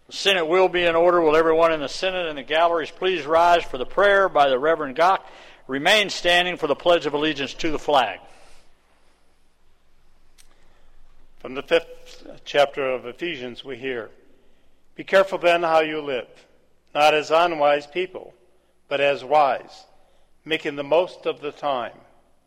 The Senate will be in order. Will everyone in the Senate and the galleries please rise for the prayer by the Reverend Gach? Remain standing for the Pledge of Allegiance to the flag. From the 5th chapter of Ephesians we hear, "Be careful then how you live, not as unwise people, but as wise, making the most of the time."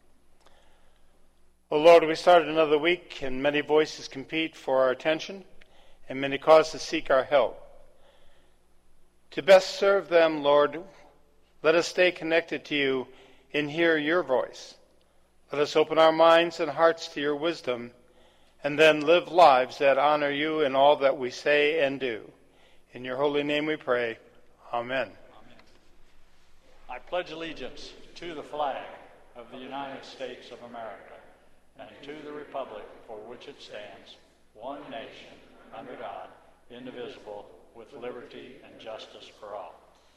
O Lord, we started another week, and many voices compete for our attention, and many cause to seek our help. To best serve them, Lord, let us stay connected to you and hear your voice. Let us open our minds and hearts to your wisdom, and then live lives that honor you in all that we say and do. In your holy name we pray. Amen. I pledge allegiance to the flag of the United States of America and to the republic for which it stands, one nation, under God, indivisible, with liberty and justice for all.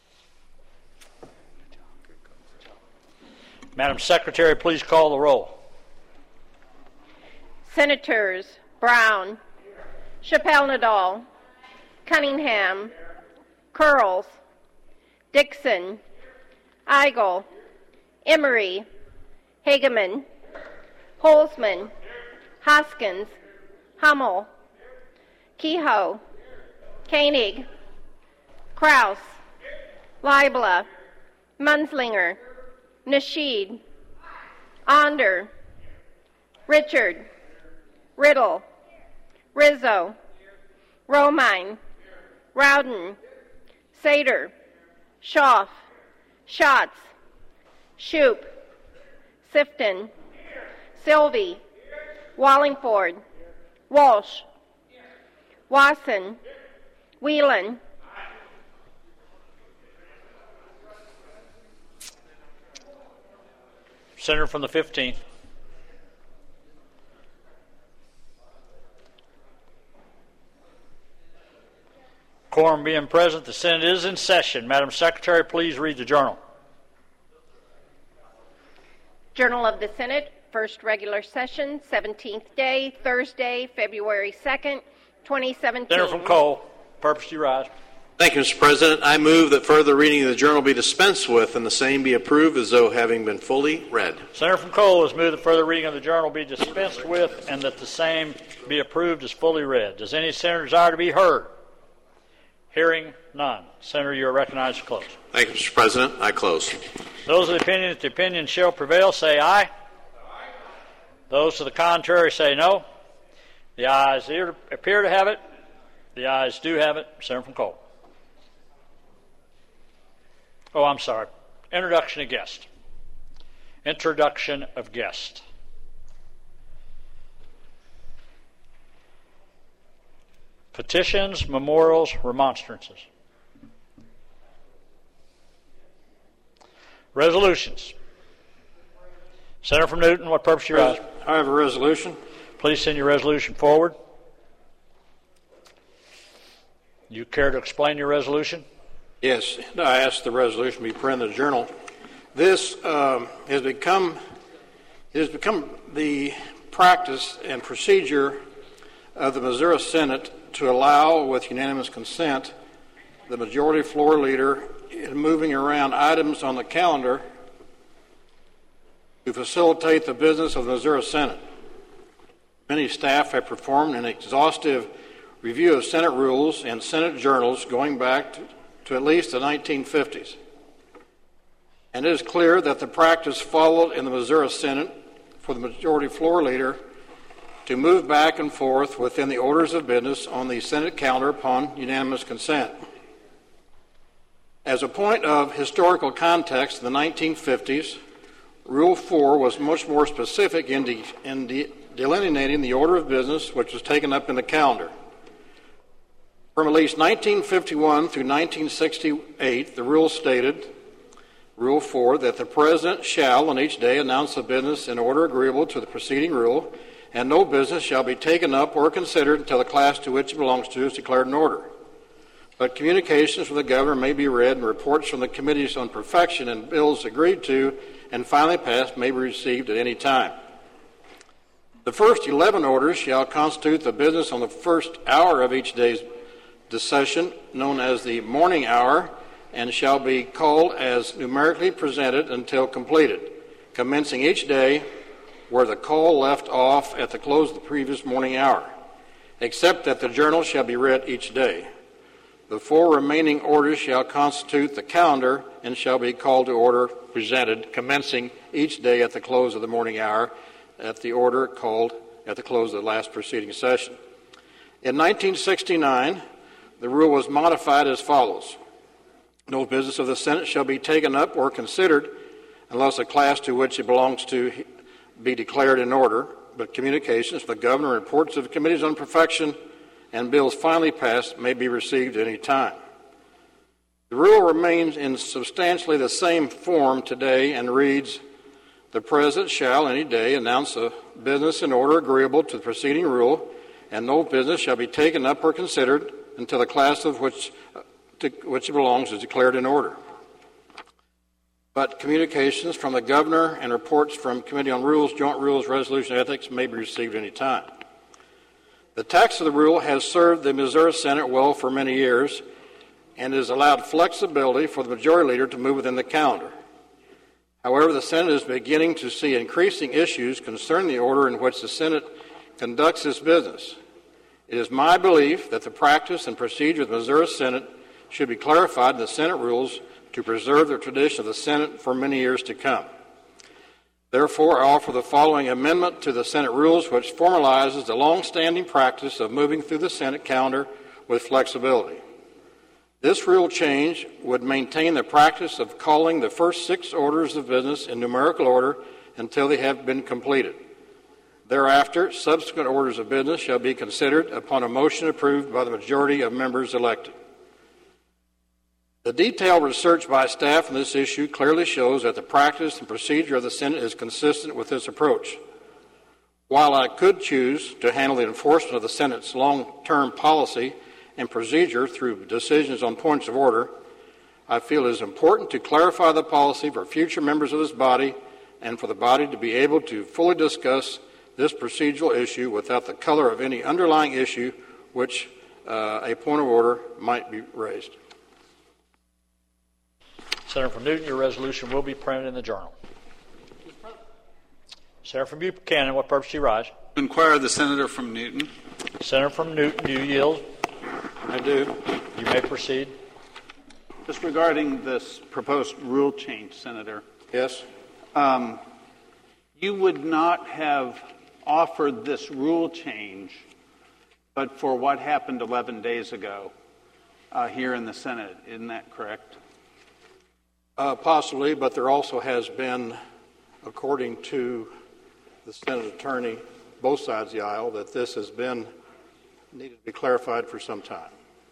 Madam Secretary, please call the roll. Senators Brown, Chappelle-Nadal, Cunningham, Curls, Dixon, Eigel, Emery, Hageman, Holzman, Hoskins, Hummel, Kehoe, Koenig, Kraus, Leibler, Munslinger, Nasheed, Onder, Richard, Riddle, Rizzo, Romine, Rowden, Sater, Schaaf, Schatz, Shoup, Sifton, Sylvie, Wallingford, Walsh, Wasson, Whelan, Senator from the 15th. Quorum being present, the Senate is in session. Madam Secretary, please read the journal. Journal of the Senate, first regular session, 17th day, Thursday, February 2nd, 2017. Senator from Cole, purpose to rise. Thank you, Mr. President. I move that further reading of the journal be dispensed with and the same be approved as though having been fully read. Senator from Cole has moved that further reading of the journal be dispensed with and that the same be approved as fully read. Does any senator desire to be heard? Hearing none. Senator, you are recognized to close. Thank you, Mr. President. I close. Those of the opinion that the opinion shall prevail say aye. Aye. Those to the contrary say no. The ayes appear to have it. The ayes do have it. Senator from Cole. Oh, I'm sorry. Introduction of guest. Introduction of guest. Petitions, memorials, remonstrances. Resolutions. Senator from Newton, what purpose you rise? I have a resolution. Please send your resolution forward. You care to explain your resolution? Yes, I asked the resolution be printed in the journal. This has become the practice and procedure of the Missouri Senate to allow, with unanimous consent, the majority floor leader in moving around items on the calendar to facilitate the business of the Missouri Senate. Many staff have performed an exhaustive review of Senate rules and Senate journals going back to at least the 1950s. And it is clear that the practice followed in the Missouri Senate for the majority floor leader to move back and forth within the orders of business on the Senate calendar upon unanimous consent. As a point of historical context, in the 1950s, Rule 4 was much more specific in delineating the order of business which was taken up in the calendar. From at least 1951 through 1968, the rule stated, Rule 4, that the President shall on each day announce the business in order agreeable to the preceding rule, and no business shall be taken up or considered until the class to which it belongs to is declared in order. But communications from the governor may be read, and reports from the committees on perfection and bills agreed to and finally passed may be received at any time. The first 11 orders shall constitute the business on the first hour of each day's the session known as the morning hour and shall be called as numerically presented until completed, commencing each day where the call left off at the close of the previous morning hour, except that the journal shall be read each day. The 4 remaining orders shall constitute the calendar and shall be called to order presented, commencing each day at the close of the morning hour at the order called at the close of the last preceding session. In 1969, the rule was modified as follows. No business of the Senate shall be taken up or considered unless a class to which it belongs to be declared in order, but communications from the governor, reports of committees on perfection, and bills finally passed may be received at any time. The rule remains in substantially the same form today and reads, the President shall any day announce a business in order agreeable to the preceding rule, and no business shall be taken up or considered until the class of which it belongs is declared in order. But communications from the governor and reports from Committee on Rules, Joint Rules, Resolution, Ethics may be received any time. The text of the rule has served the Missouri Senate well for many years and has allowed flexibility for the majority leader to move within the calendar. However, the Senate is beginning to see increasing issues concerning the order in which the Senate conducts its business. It is my belief that the practice and procedure of the Missouri Senate should be clarified in the Senate rules to preserve the tradition of the Senate for many years to come. Therefore, I offer the following amendment to the Senate rules, which formalizes the long-standing practice of moving through the Senate calendar with flexibility. This rule change would maintain the practice of calling the first 6 orders of business in numerical order until they have been completed. Thereafter, subsequent orders of business shall be considered upon a motion approved by the majority of members elected. The detailed research by staff on this issue clearly shows that the practice and procedure of the Senate is consistent with this approach. While I could choose to handle the enforcement of the Senate's long-term policy and procedure through decisions on points of order, I feel it is important to clarify the policy for future members of this body and for the body to be able to fully discuss this procedural issue without the color of any underlying issue which a point of order might be raised. Senator from Newton, your resolution will be printed in the Journal. Senator from Buchanan, what purpose do you rise? Inquire the senator from Newton. Senator from Newton, do you yield? I do. You may proceed. Just regarding this proposed rule change, Senator. Yes. You would not have offered this rule change but for what happened 11 days ago here in the Senate. Isn't that correct? Possibly, but there also has been, according to the Senate attorney, both sides of the aisle, that this has been needed to be clarified for some time.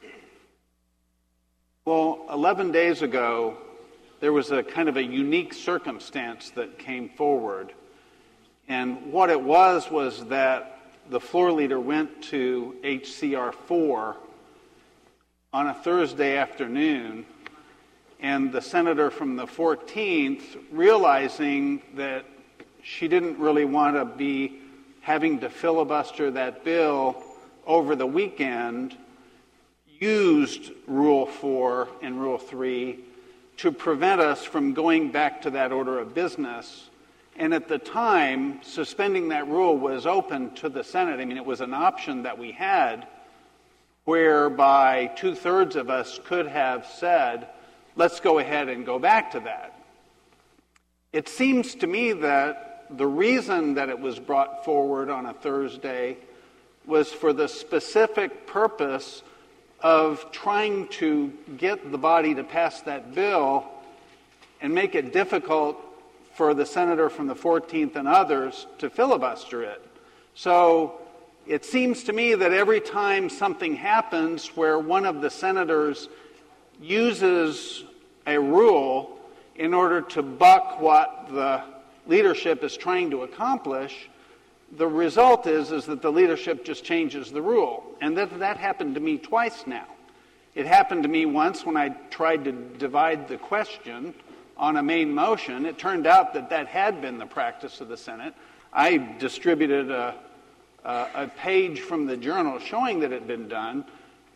Well, 11 days ago, there was a kind of a unique circumstance that came forward. And what it was that the floor leader went to HCR 4 on a Thursday afternoon, and the senator from the 14th, realizing that she didn't really want to be having to filibuster that bill over the weekend, used Rule 4 and Rule 3 to prevent us from going back to that order of business. And at the time, suspending that rule was open to the Senate. I mean, it was an option that we had whereby 2/3 of us could have said, let's go ahead and go back to that. It seems to me that the reason that it was brought forward on a Thursday was for the specific purpose of trying to get the body to pass that bill and make it difficult for the senator from the 14th and others to filibuster it. So it seems to me that every time something happens where one of the senators uses a rule in order to buck what the leadership is trying to accomplish, the result is that the leadership just changes the rule. And that happened to me twice now. It happened to me once when I tried to divide the question on a main motion. It turned out that had been the practice of the Senate. I distributed a page from the Journal showing that it had been done.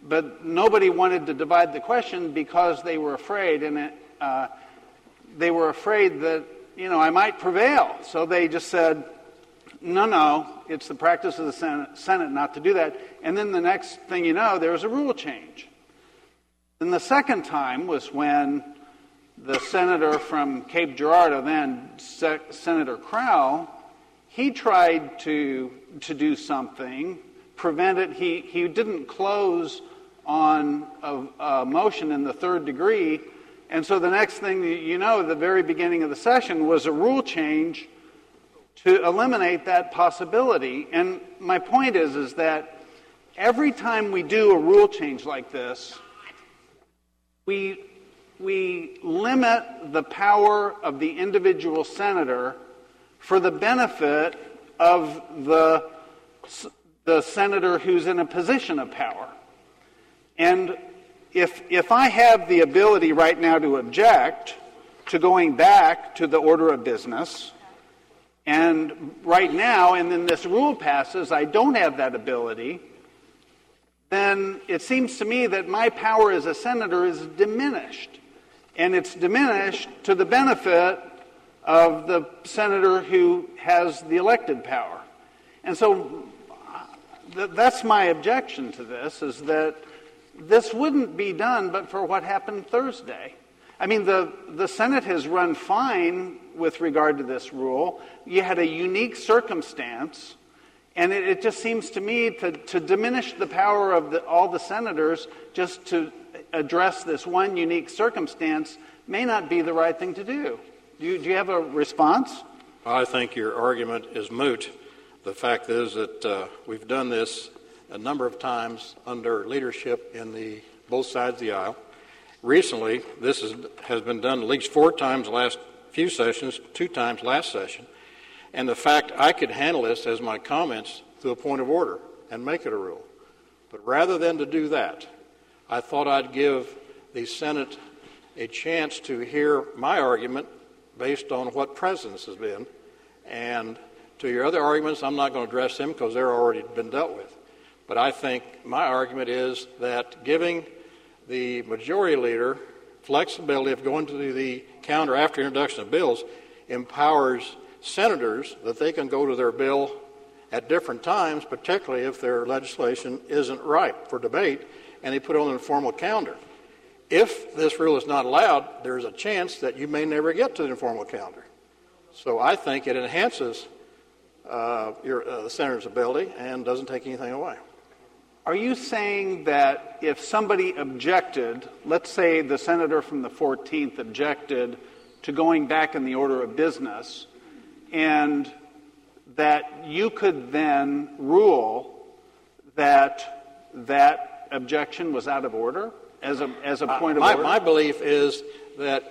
but nobody wanted to divide the question because they were afraid, and they were afraid that, I might prevail. So they just said, no, it's the practice of the Senate not to do that. And then the next thing you know, there was a rule change. And the second time was when the senator from Cape Girardeau, then Senator Crowell, he tried to do something, prevent it. He didn't close on a motion in the third degree. And so the next thing you know, at the very beginning of the session was a rule change to eliminate that possibility. And my point is that every time we do a rule change like this, we limit the power of the individual senator for the benefit of the senator who's in a position of power. And if I have the ability right now to object to going back to the order of business, and right now, and then this rule passes, I don't have that ability, then it seems to me that my power as a senator is diminished. And it's diminished to the benefit of the senator who has the elected power. And so that's my objection to this, is that this wouldn't be done but for what happened Thursday. I mean, the Senate has run fine with regard to this rule. You had a unique circumstance, and it just seems to me to diminish the power of all the senators just to address this one unique circumstance may not be the right thing to do. Do you have a response? I think your argument is moot. The fact is that we've done this a number of times under leadership in both sides of the aisle. Recently, this has been done at least 4 times the last few sessions, 2 times last session. And the fact I could handle this as my comments through a point of order and make it a rule. But rather than to do that, I thought I'd give the Senate a chance to hear my argument based on what precedence has been. And to your other arguments, I'm not going to address them because they're already been dealt with. But I think my argument is that giving the majority leader flexibility of going to the counter after introduction of bills empowers senators that they can go to their bill at different times, particularly if their legislation isn't ripe for debate, and they put it on an informal calendar. If this rule is not allowed, there's a chance that you may never get to the informal calendar. So I think it enhances the senator's ability and doesn't take anything away. Are you saying that if somebody objected, let's say the senator from the 14th objected to going back in the order of business, and that you could then rule that that objection was out of order as a point of order? My belief is that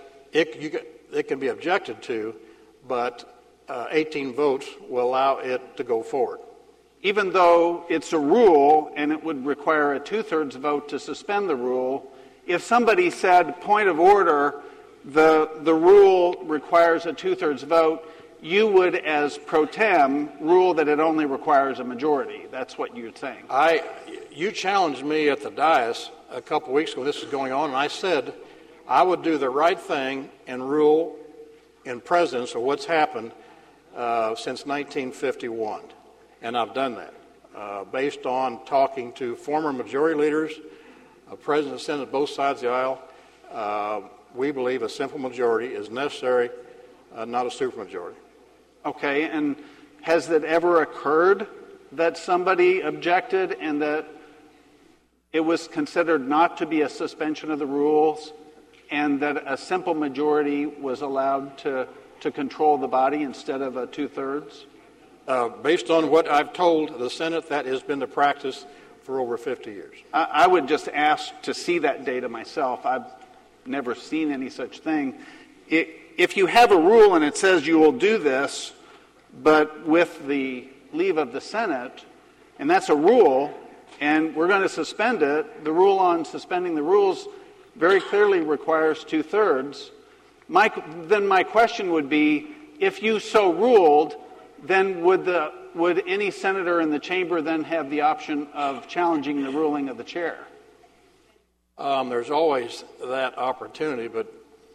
it can be objected to, but 18 votes will allow it to go forward. Even though it's a rule and it would require a 2/3 vote to suspend the rule, if somebody said, point of order, the rule requires a 2/3 vote, you would, as pro tem, rule that it only requires a majority. That's what you're saying. You challenged me at the dais a couple weeks ago when this was going on, and I said I would do the right thing and rule in precedence of what's happened since 1951. And I've done that based on talking to former majority leaders, President and Senate, both sides of the aisle. We believe a simple majority is necessary, not a supermajority. Okay, and has it ever occurred that somebody objected and that it was considered not to be a suspension of the rules and that a simple majority was allowed to control the body instead of a 2/3? Based on what I've told the Senate, that has been the practice for over 50 years. I would just ask to see that data myself. I've never seen any such thing. If you have a rule and it says you will do this, but with the leave of the Senate, and that's a rule, and we're going to suspend it, the rule on suspending the rules very clearly requires 2/3. Then my question would be, if you so ruled, then would any senator in the chamber then have the option of challenging the ruling of the chair? There's always that opportunity, but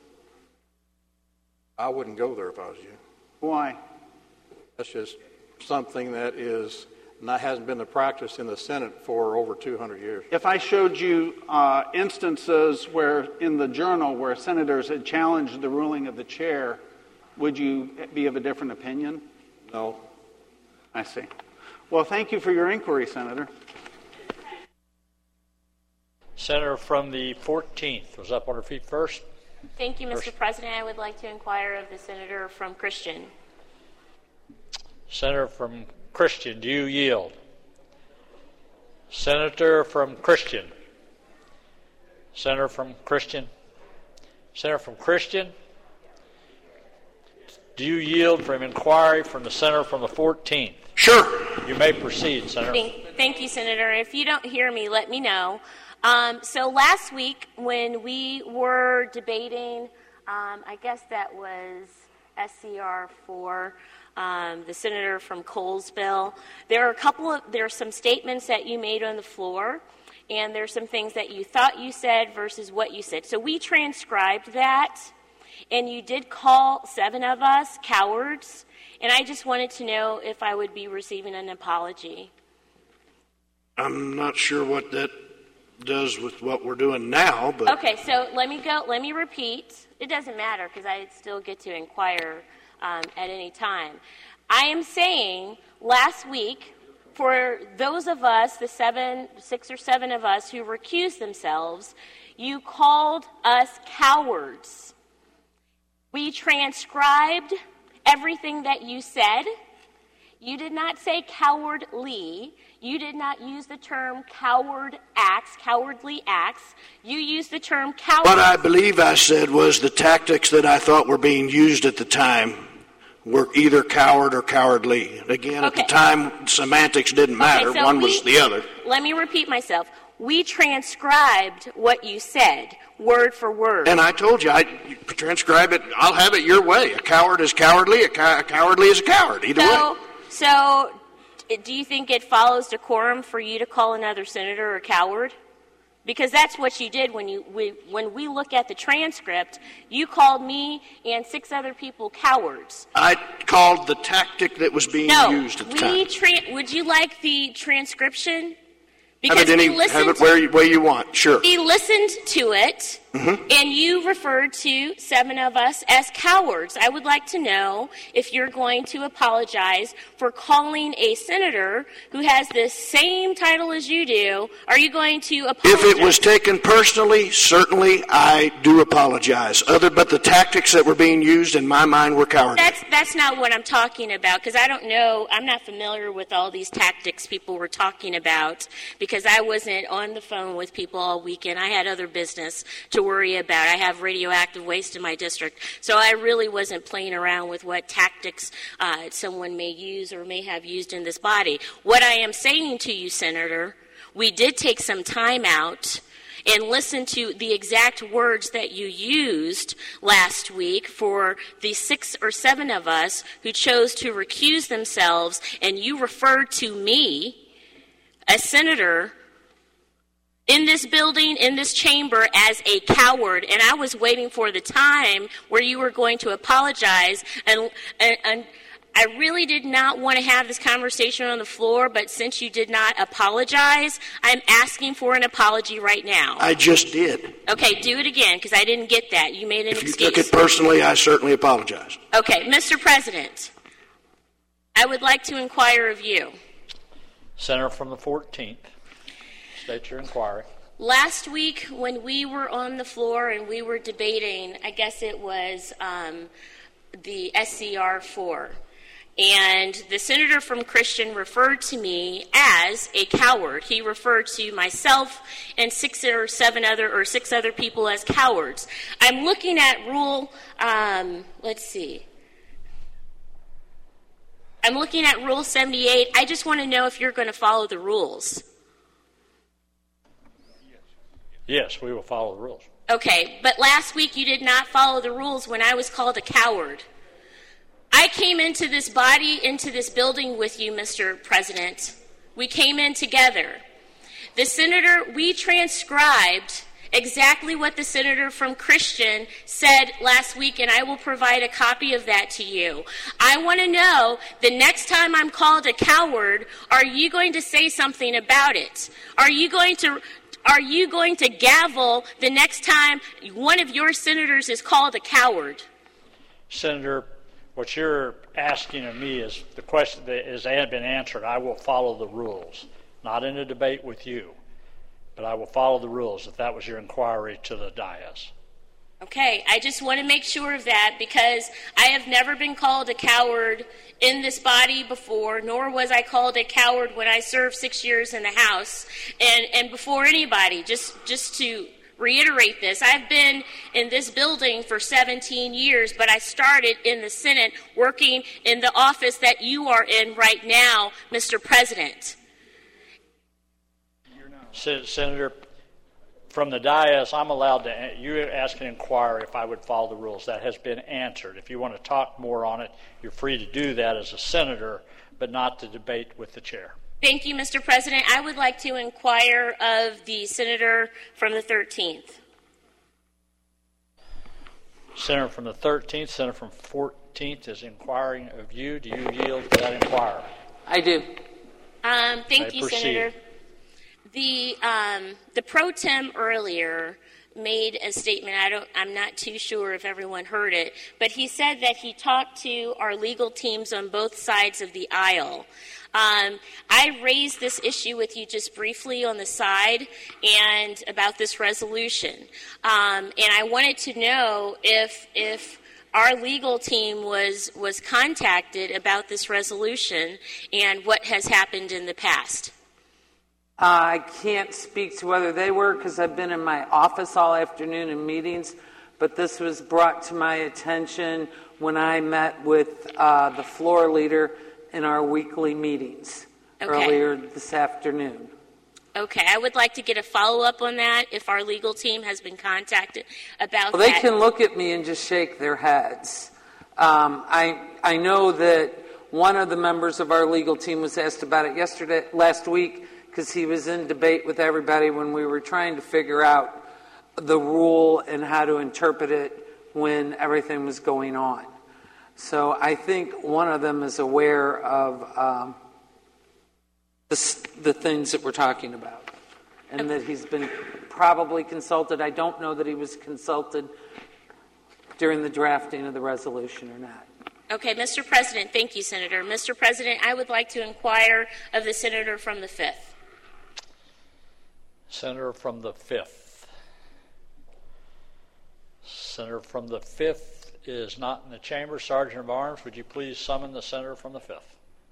I wouldn't go there if I was you. Why? That's just something that hasn't been the practice in the Senate for over 200 years. If I showed you instances where in the journal where senators had challenged the ruling of the chair, would you be of a different opinion? No. I see. Well, thank you for your inquiry, Senator. Senator from the 14th was up on her feet first. Thank you, Mr. President. I would like to inquire of the senator from Christian. Senator from Christian, do you yield? Senator from Christian. Senator from Christian. Senator from Christian. Do you yield from inquiry from the senator from the 14th? Sure. You may proceed, Senator. Thank you, Senator. If you don't hear me, let me know. So last week when we were debating, I guess that was SCR 4, the senator from Cole's bill, there are some statements that you made on the floor, and there's some things that you thought you said versus what you said. So we transcribed that, and you did call 7 of us cowards, and I just wanted to know if I would be receiving an apology. I'm not sure what that does with what we're doing now, but Okay, so let me repeat. It doesn't matter because I still get to inquire at any time. I am saying last week, for those of us, the 6 or 7 of us who recused themselves, you called us cowards. We transcribed everything that you said. You did not say cowardly. You did not use the term cowardly acts. You used the term coward. what I believe I said was the tactics that I thought were being used at the time were either coward or cowardly. Again, at the time, semantics didn't matter. So one was the other. Let me repeat myself. We transcribed what you said, word for word. And I told you, I transcribe it, I'll have it your way. A coward is cowardly, a cowardly is a coward, either way. So, do you think it follows decorum for you to call another senator a coward? Because that's what you did when we look at the transcript. You called me and 6 other people cowards. I called the tactic that was being used at the time. Would you like the transcription? Have it where you want, sure. We listened to it, and you referred to 7 of us as cowards. I would like to know if you're going to apologize for calling a senator who has the same title as you do. Are you going to apologize? If it was taken personally, certainly I do apologize. But the tactics that were being used in my mind were cowardly. That's not what I'm talking about, because I don't know. I'm not familiar with all these tactics people were talking about, because I wasn't on the phone with people all weekend. I had other business to worry about. I have radioactive waste in my district, so I really wasn't playing around with what tactics someone may use or may have used in this body. What I am saying to you, Senator, we did take some time out and listen to the exact words that you used last week for the 6 or 7 of us who chose to recuse themselves, and you referred to me, a senator, in this building, in this chamber, as a coward, and I was waiting for the time where you were going to apologize, and I really did not want to have this conversation on the floor, but since you did not apologize, I'm asking for an apology right now. I just did. Okay, do it again, because I didn't get that. You made an excuse. If you took it personally, I certainly apologize. Okay, Mr. President, I would like to inquire of you. Senator from the 14th, state your inquiry. Last week when we were on the floor and we were debating, I guess it was the SCR 4, and the senator from Christian referred to me as a coward. He referred to myself and 6 other people as cowards. I'm looking at Rule, I'm looking at Rule 78. I just want to know if you're going to follow the rules. Yes, we will follow the rules. Okay, but last week you did not follow the rules when I was called a coward. I came into this body, into this building with you, Mr. President. We came in together. The senator, we transcribed exactly what the senator from Christian said last week, and I will provide a copy of that to you. I want to know, the next time I'm called a coward, are you going to say something about it? Are you going to gavel the next time one of your senators is called a coward? Senator, what you're asking of me is the question that has been answered. I will follow the rules, not in a debate with you, but I will follow the rules if that was your inquiry to the dais. Okay, I just want to make sure of that, because I have never been called a coward in this body before, nor was I called a coward when I served 6 years in the House, and before anybody. Just to reiterate this, I've been in this building for 17 years, but I started in the Senate working in the office that you are in right now, Mr. President. Senator, from the dais, I'm allowed to, you ask an inquiry if I would follow the rules. That has been answered. If you want to talk more on it, you're free to do that as a senator, but not to debate with the chair. Thank you, Mr. President. I would like to inquire of the senator from the 13th. Senator from the 13th, Senator from 14th is inquiring of you. Do you yield to that inquiry? I do. Thank you, proceed. Senator. The pro tem earlier made a statement. I'm not too sure if everyone heard it, but he said that he talked to our legal teams on both sides of the aisle. I raised this issue with you just briefly on the side and about this resolution, and I wanted to know if our legal team was contacted about this resolution and what has happened in the past. I can't speak to whether they were, because I've been in my office all afternoon in meetings, but this was brought to my attention when I met with the floor leader in our weekly meetings earlier this afternoon. Okay, I would like to get a follow-up on that if our legal team has been contacted about that. Well, they can look at me and just shake their heads. I know that one of the members of our legal team was asked about it last week, because he was in debate with everybody when we were trying to figure out the rule and how to interpret it when everything was going on. So I think one of them is aware of the things that we're talking about, and that he's been probably consulted. I don't know that he was consulted during the drafting of the resolution or not. Okay, Mr. President, thank you, Senator. Mr. President, I would like to inquire of the senator from the 5th. Senator from the 5th. Senator from the 5th is not in the chamber. Sergeant of Arms, would you please summon the senator from the 5th?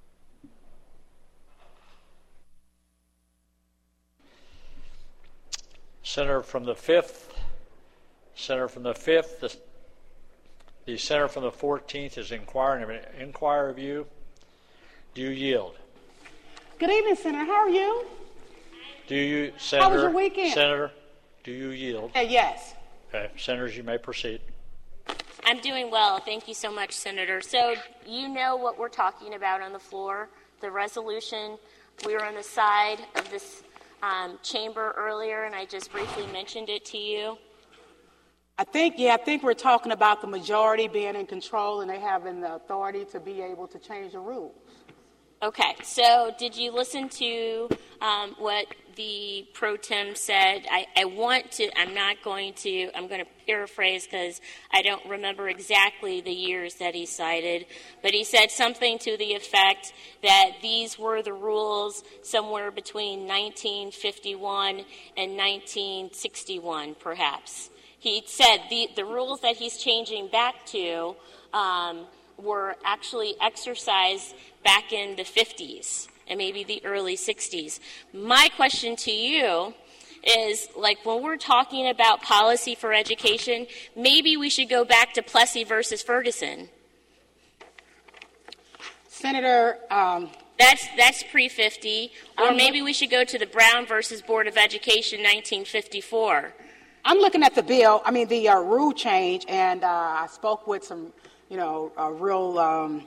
Senator from the 5th. Senator from the 5th. The senator from the 14th is inquiring of you. Do you yield? Good evening, Senator. How are you? Do you, Senator? How was your weekend? Senator, do you yield? Yes. Okay, senators, you may proceed. I'm doing well. Thank you so much, Senator. So you know what we're talking about on the floor, the resolution. We were on the side of this chamber earlier, and I just briefly mentioned it to you. I think we're talking about the majority being in control and they having the authority to be able to change the rules. Okay, so did you listen to what the pro tem said? I'm going to paraphrase because I don't remember exactly the years that he cited, but he said something to the effect that these were the rules somewhere between 1951 and 1961, perhaps. He said the rules that he's changing back to were actually exercised back in the 50s and maybe the early 60s. My question to you is, like, when we're talking about policy for education, maybe we should go back to Plessy versus Ferguson. Senator, that's pre-50, or maybe we should go to the Brown versus Board of Education, 1954. I'm looking at the bill, the rule change, and I spoke with some, real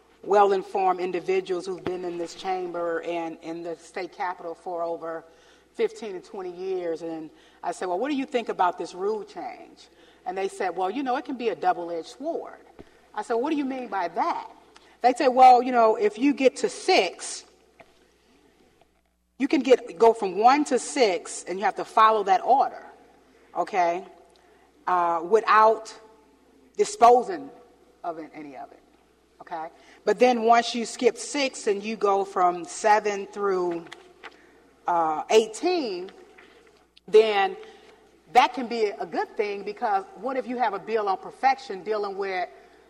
well-informed individuals who've been in this chamber and in the state capitol for over 15 and 20 years. And I said, well, what do you think about this rule change? And they said, well, it can be a double-edged sword. I said, what do you mean by that? They said, well, if you get to 6, you can go from 1 to 6, and you have to follow that order, okay, without disposing of any of it, okay? But then once you skip 6 and you go from 7 through 18, then that can be a good thing, because what if you have a bill on perfection dealing with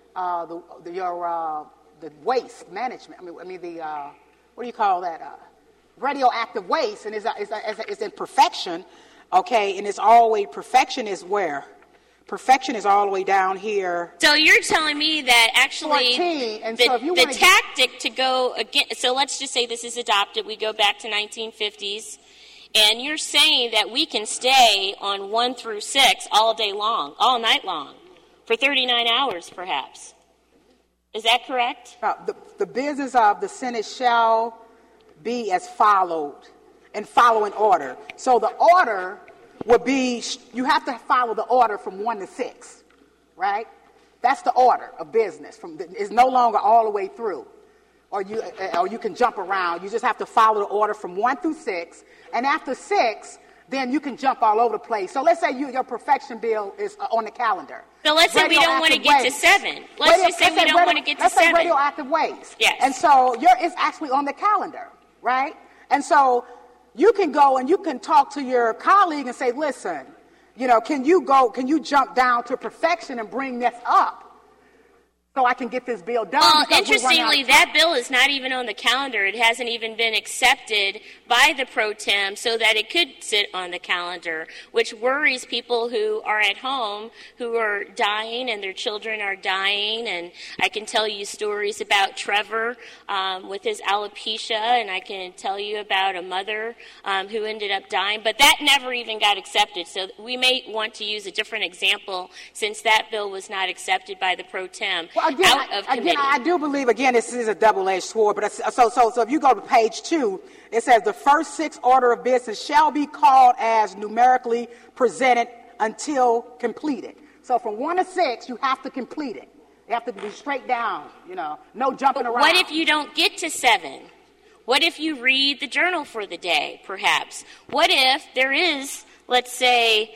the waste management? I mean the what do you call that? Radioactive waste, and it's in perfection, okay? And it's always perfection is where? Perfection is all the way down here. So you're telling me that actually 14, and the tactic to go again. So let's just say this is adopted. We go back to 1950s. And you're saying that we can stay on 1 through 6 all day long, all night long, for 39 hours perhaps. Is that correct? The business of the Senate shall be as followed, in following order. So the order would be, you have to follow the order from 1 to 6, right? That's the order of business. It's no longer all the way through. Or you can jump around. You just have to follow the order from 1 through 6. And after 6, then you can jump all over the place. So let's say your perfection bill is on the calendar. So let's say we don't want to get to 7. Let's just say we don't want to get to 7. Let's say radioactive waste. Yes. And so it's actually on the calendar, right? And so you can go and you can talk to your colleague and say, listen, can you jump down to perfection and bring this up? So I can get this bill done. Well, interestingly, that bill is not even on the calendar. It hasn't even been accepted by the pro tem so that it could sit on the calendar, which worries people who are at home, who are dying and their children are dying. And I can tell you stories about Trevor with his alopecia, and I can tell you about a mother who ended up dying. But that never even got accepted. So we may want to use a different example since that bill was not accepted by the pro tem. Well, again, I do believe, this is a double-edged sword. But so if you go to page 2, it says the first 6 order of business shall be called as numerically presented until completed. So from 1 to 6, you have to complete it. You have to be straight down, no jumping around. What if you don't get to 7? What if you read the journal for the day, perhaps? What if there is, let's say,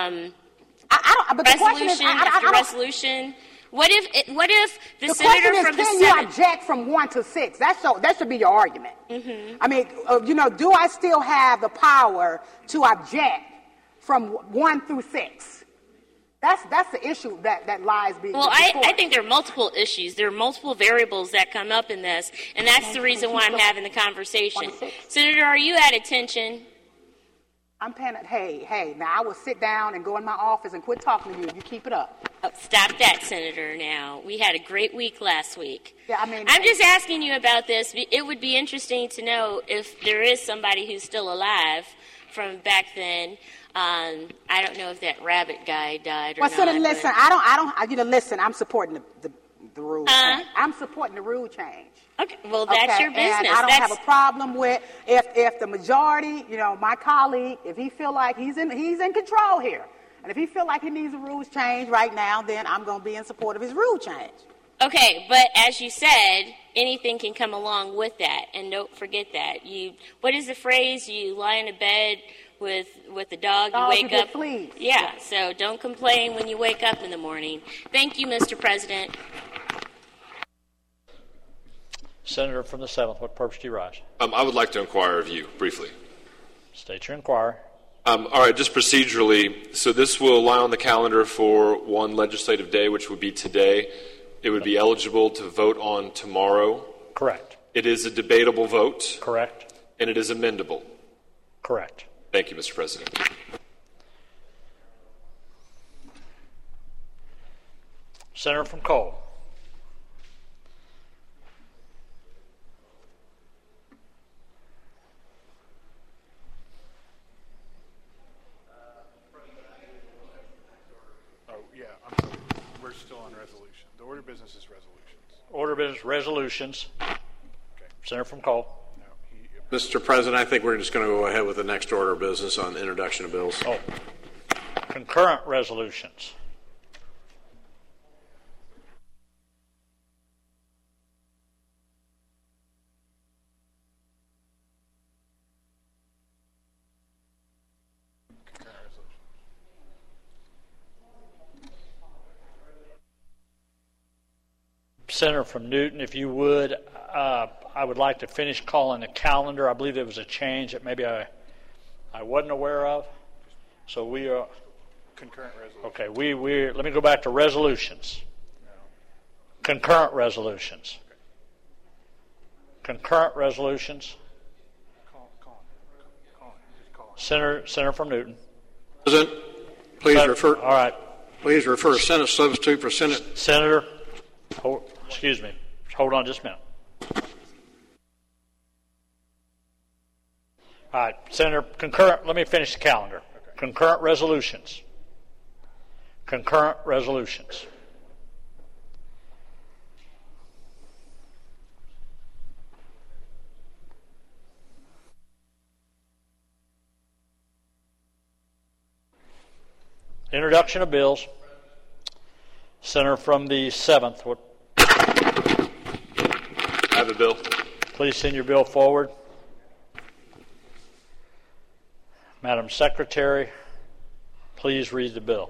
resolution after resolution? What if the senator from the Senate... Can you object from 1 to 6? That should be your argument. Mm-hmm. I mean, do I still have the power to object from 1 through 6? That's the issue that lies before. Well, I think there are multiple issues. There are multiple variables that come up in this, and that's the reason why I'm having the conversation. Senator, are you at attention? I'm paying it. Hey, now I will sit down and go in my office and quit talking to you. You keep it up. Oh, stop that, Senator, now. We had a great week last week. Yeah, I'm just asking you about this. It would be interesting to know if there is somebody who's still alive from back then. I don't know if that rabbit guy died or not. Well, Senator, listen, I don't, listen, I'm supporting the rule change. I'm supporting the rule change. Okay, well, that's your business. And I don't have a problem with if the majority, my colleague, if he feel like he's in control here, and if he feel like he needs a rules change right now, then I'm going to be in support of his rule change. Okay, but as you said, anything can come along with that, and don't forget that. What is the phrase? You lie in a bed with the dog, you wake up. Fleas. Yeah, so don't complain when you wake up in the morning. Thank you, Mr. President. Senator from the 7th, what purpose do you rise? I would like to inquire of you briefly. State your inquiry. All right, just procedurally, so this will lie on the calendar for one legislative day, which would be today. It would be eligible to vote on tomorrow. Correct. It is a debatable vote. Correct. And it is amendable. Correct. Thank you, Mr. President. Senator from Cole. We're still on resolution. The order of business is resolutions. Order of business resolutions. Okay. Senator from Cole. No, Mr. President, I think we're just going to go ahead with the next order of business on introduction of bills. Oh, concurrent resolutions. Senator from Newton, if you would, I would like to finish calling the calendar. I believe there was a change that maybe I wasn't aware of. So we are concurrent resolution. Okay. We let me go back to resolutions. No. Concurrent resolutions. Okay. Concurrent resolutions. Call Just call Senator from Newton. President, please refer. All right. Please refer to Senate substitute for Senate. Senator. Excuse me. Hold on just a minute. All right, Senator, concurrent, let me finish the calendar. Okay. Concurrent resolutions. Concurrent resolutions. Introduction of bills. Senator from the 7th. What? I have a bill. Please send your bill forward. Madam Secretary, please read the bill.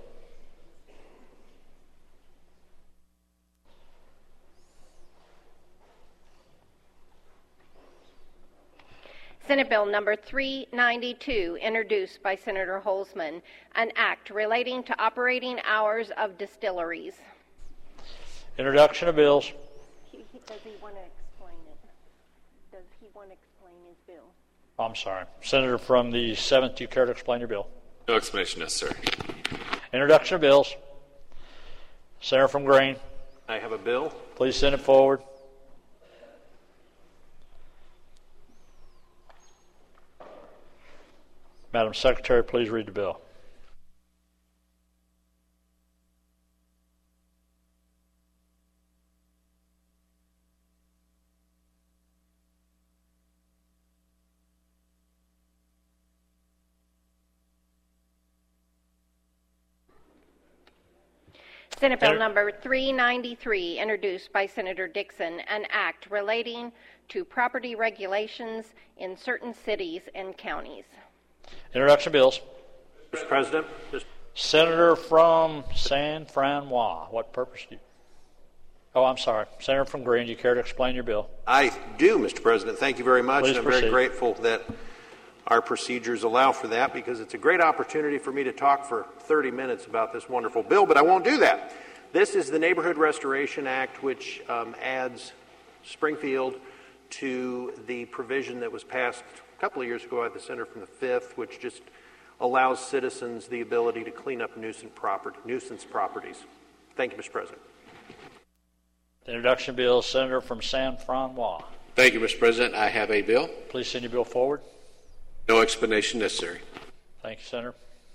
Senate Bill number 392, introduced by Senator Holzman, an act relating to operating hours of distilleries. Introduction of bills. Does he want to explain it? Does he want to explain his bill? Oh, I'm sorry. Senator from the 7th, do you care to explain your bill? No explanation necessary. Introduction of bills. Senator from Green. I have a bill. Please send it forward. Madam Secretary, please read the bill. Senate Bill number 393, introduced by Senator Dixon, an act relating to property regulations in certain cities and counties. Introduction of bills. Mr. President. Senator from San Francois. What purpose do you? Oh, I'm sorry. Senator from Green, do you care to explain your bill? I do, Mr. President. Thank you very much. Please and I'm proceed. very grateful that our procedures allow for that, because it's a great opportunity for me to talk for 30 minutes about this wonderful bill, but I won't do that. This is the Neighborhood Restoration Act, which adds Springfield to the provision that was passed a couple of years ago at the Center from the 5th, which just allows citizens the ability to clean up nuisance properties. Thank you, Mr. President. Introduction of bill, Senator from San Francois. Thank you, Mr. President. I have a bill. Please send your bill forward. No explanation necessary. Thank you, Senator.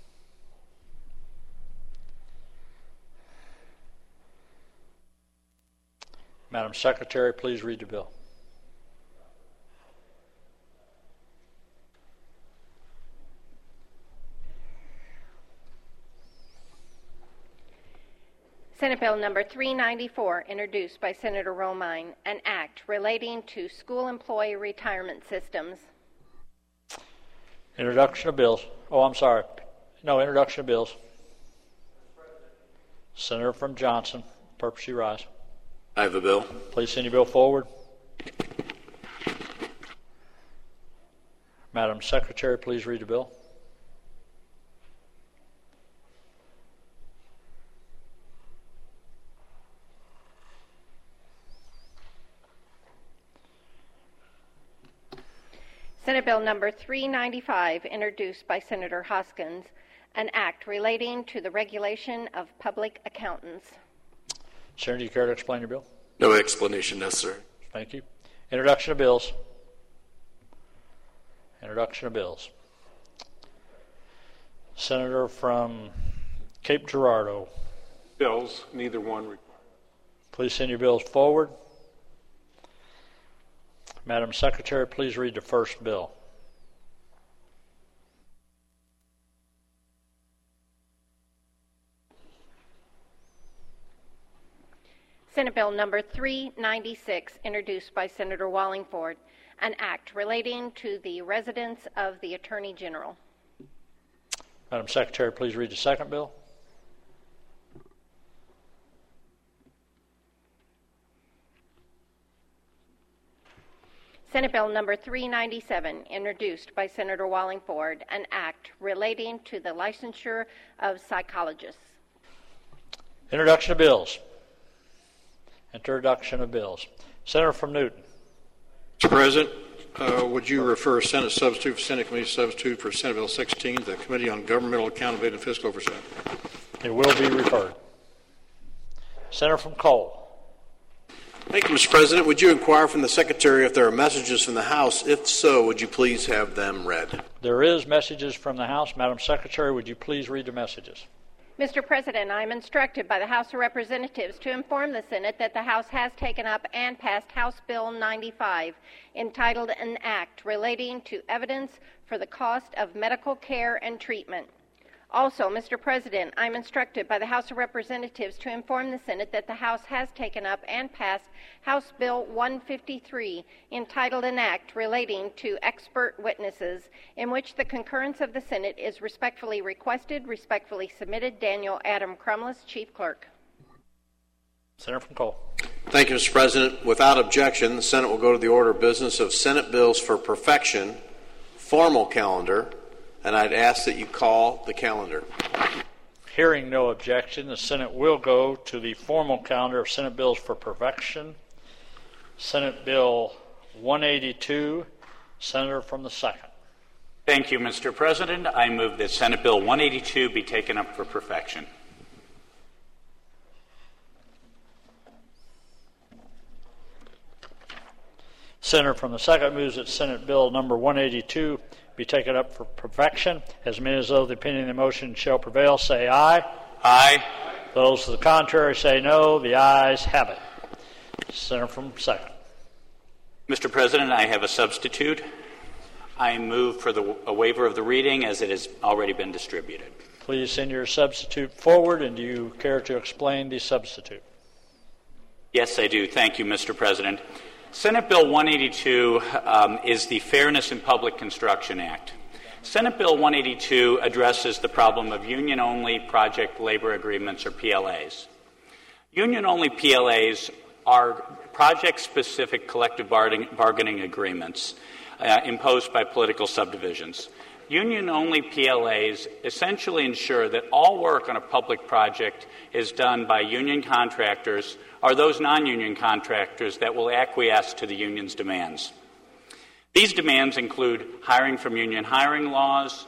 Madam Secretary, please read the bill. Senate Bill number 394, introduced by Senator Romine, an act relating to school employee retirement systems. Introduction of bills. Oh, I'm sorry. No, introduction of bills. Senator from Johnson, purpose you rise. I have a bill. Please send your bill forward. Madam Secretary, please read the bill. Senate Bill number 395, introduced by Senator Hoskins, an act relating to the regulation of public accountants. Senator, do you care to explain your bill? No explanation necessary. Thank you. Introduction of bills. Introduction of bills. Senator from Cape Girardeau. Bills, neither one required. Please send your bills forward. Madam Secretary, please read the first bill. Senate Bill number 396, introduced by Senator Wallingford, an act relating to the residence of the Attorney General. Madam Secretary, please read the second bill. Senate Bill number 397, introduced by Senator Wallingford, an act relating to the licensure of psychologists. Introduction of bills. Introduction of bills. Senator from Newton. Mr. President, would you refer Senate substitute for Senate Committee substitute for Senate Bill 16 to the Committee on Governmental Accountability and Fiscal Oversight? It will be referred. Senator from Cole. Thank you, Mr. President. Would you inquire from the Secretary if there are messages from the House? If so, would you please have them read? There is messages from the House. Madam Secretary, would you please read the messages? Mr. President, I am instructed by the House of Representatives to inform the Senate that the House has taken up and passed House Bill 95, entitled An Act Relating to Evidence for the Cost of Medical Care and Treatment. Also, Mr. President, I am instructed by the House of Representatives to inform the Senate that the House has taken up and passed House Bill 153, entitled An Act Relating to Expert Witnesses, in which the concurrence of the Senate is respectfully requested. Respectfully submitted, Daniel Adam Crumless, Chief Clerk. Senator from Cole. Thank you, Mr. President. Without objection, the Senate will go to the order of business of Senate Bills for Perfection, formal calendar, and I'd ask that you call the calendar. Hearing no objection, the Senate will go to the formal calendar of Senate Bills for Perfection. Senate Bill 182, Senator from the 2nd. Thank you, Mr. President. I move that Senate Bill 182 be taken up for perfection. Senator from the 2nd moves that Senate Bill number 182 be taken up for perfection. As many as though the opinion of the motion shall prevail, say aye. Aye. Those to the contrary say no. The ayes have it. Senator from 2nd. Mr. President, I have a substitute. I move for a waiver of the reading as it has already been distributed. Please send your substitute forward, and do you care to explain the substitute? Yes, I do. Thank you, Mr. President. Senate Bill 182 is the Fairness in Public Construction Act. Senate Bill 182 addresses the problem of union-only project labor agreements, or PLAs. Union-only PLAs are project-specific collective bargaining agreements imposed by political subdivisions. Union-only PLAs essentially ensure that all work on a public project is done by union contractors or those non-union contractors that will acquiesce to the union's demands. These demands include hiring from union hiring laws,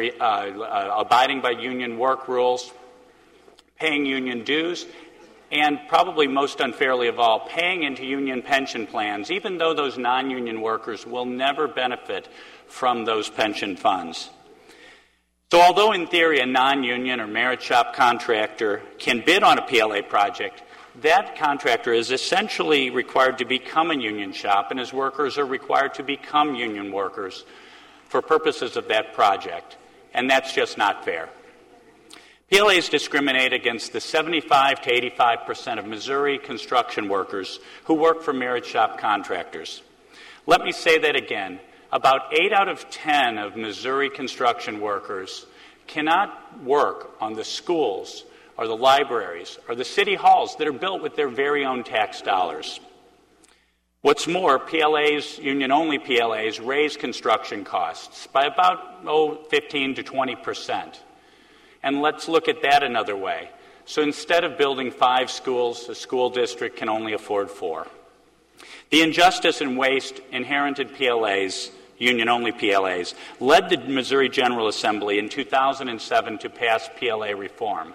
abiding by union work rules, paying union dues, and probably most unfairly of all, paying into union pension plans, even though those non-union workers will never benefit from those pension funds. So although in theory a non-union or merit shop contractor can bid on a PLA project, that contractor is essentially required to become a union shop, and his workers are required to become union workers for purposes of that project, and that's just not fair. PLAs discriminate against the 75 to 85% of Missouri construction workers who work for merit shop contractors. Let me say that again. About 8 out of 10 of Missouri construction workers cannot work on the schools or the libraries or the city halls that are built with their very own tax dollars. What's more, PLAs, union-only PLAs, raise construction costs by about 15 to 20%. And let's look at that another way. So instead of building 5 schools, a school district can only afford 4. The injustice and waste inherent in PLAs, union-only PLAs, led the Missouri General Assembly in 2007 to pass PLA reform.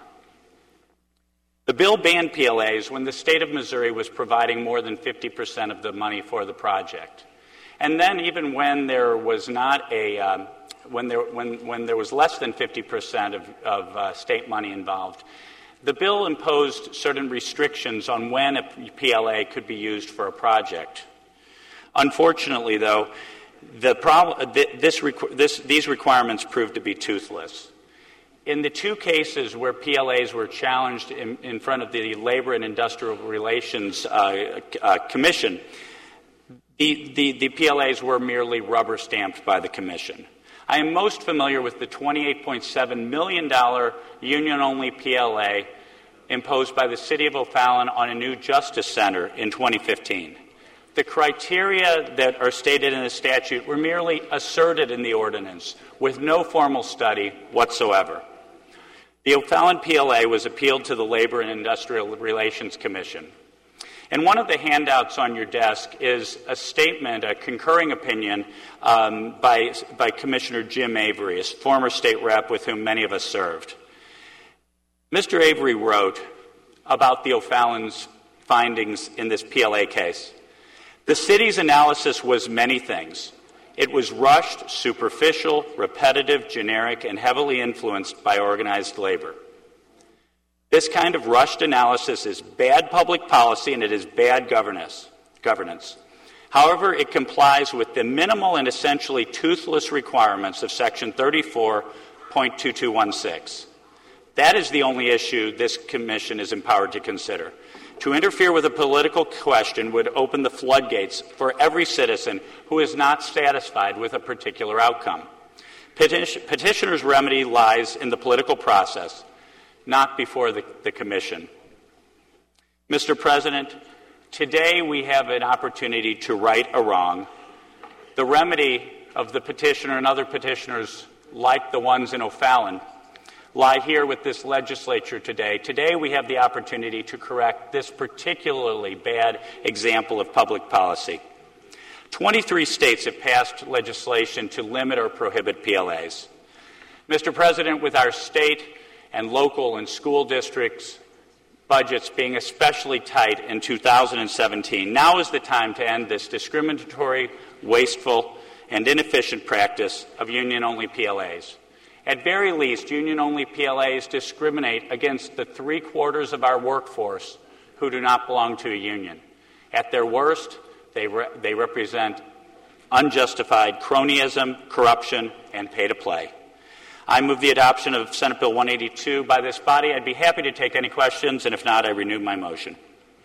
The bill banned PLAs when the state of Missouri was providing more than 50% of the money for the project. And then even when there was not when there was less than 50% of state money involved, the bill imposed certain restrictions on when a PLA could be used for a project. Unfortunately, though, these requirements proved to be toothless. In the two cases where PLAs were challenged in front of the Labor and Industrial Relations Commission, the PLAs were merely rubber stamped by the Commission. I am most familiar with the $28.7 million union-only PLA imposed by the City of O'Fallon on a new Justice Center in 2015. The criteria that are stated in the statute were merely asserted in the ordinance with no formal study whatsoever. The O'Fallon PLA was appealed to the Labor and Industrial Relations Commission. And one of the handouts on your desk is a statement, a concurring opinion by Commissioner Jim Avery, a former state rep with whom many of us served. Mr. Avery wrote about the O'Fallon's findings in this PLA case. The city's analysis was many things. It was rushed, superficial, repetitive, generic, and heavily influenced by organized labor. This kind of rushed analysis is bad public policy and it is bad governance. However, it complies with the minimal and essentially toothless requirements of Section 34.2216. That is the only issue this Commission is empowered to consider. To interfere with a political question would open the floodgates for every citizen who is not satisfied with a particular outcome. Petitioner's remedy lies in the political process, not before the Commission. Mr. President, today we have an opportunity to right a wrong. The remedy of the petitioner and other petitioners like the ones in O'Fallon lie here with this legislature today. Today we have the opportunity to correct this particularly bad example of public policy. 23 states have passed legislation to limit or prohibit PLAs. Mr. President, with our state and local and school districts' budgets being especially tight in 2017, now is the time to end this discriminatory, wasteful, and inefficient practice of union-only PLAs. At very least, union-only PLAs discriminate against the 3/4 of our workforce who do not belong to a union. At their worst, they represent unjustified cronyism, corruption, and pay-to-play. I move the adoption of Senate Bill 182 by this body. I'd be happy to take any questions, and if not, I renew my motion.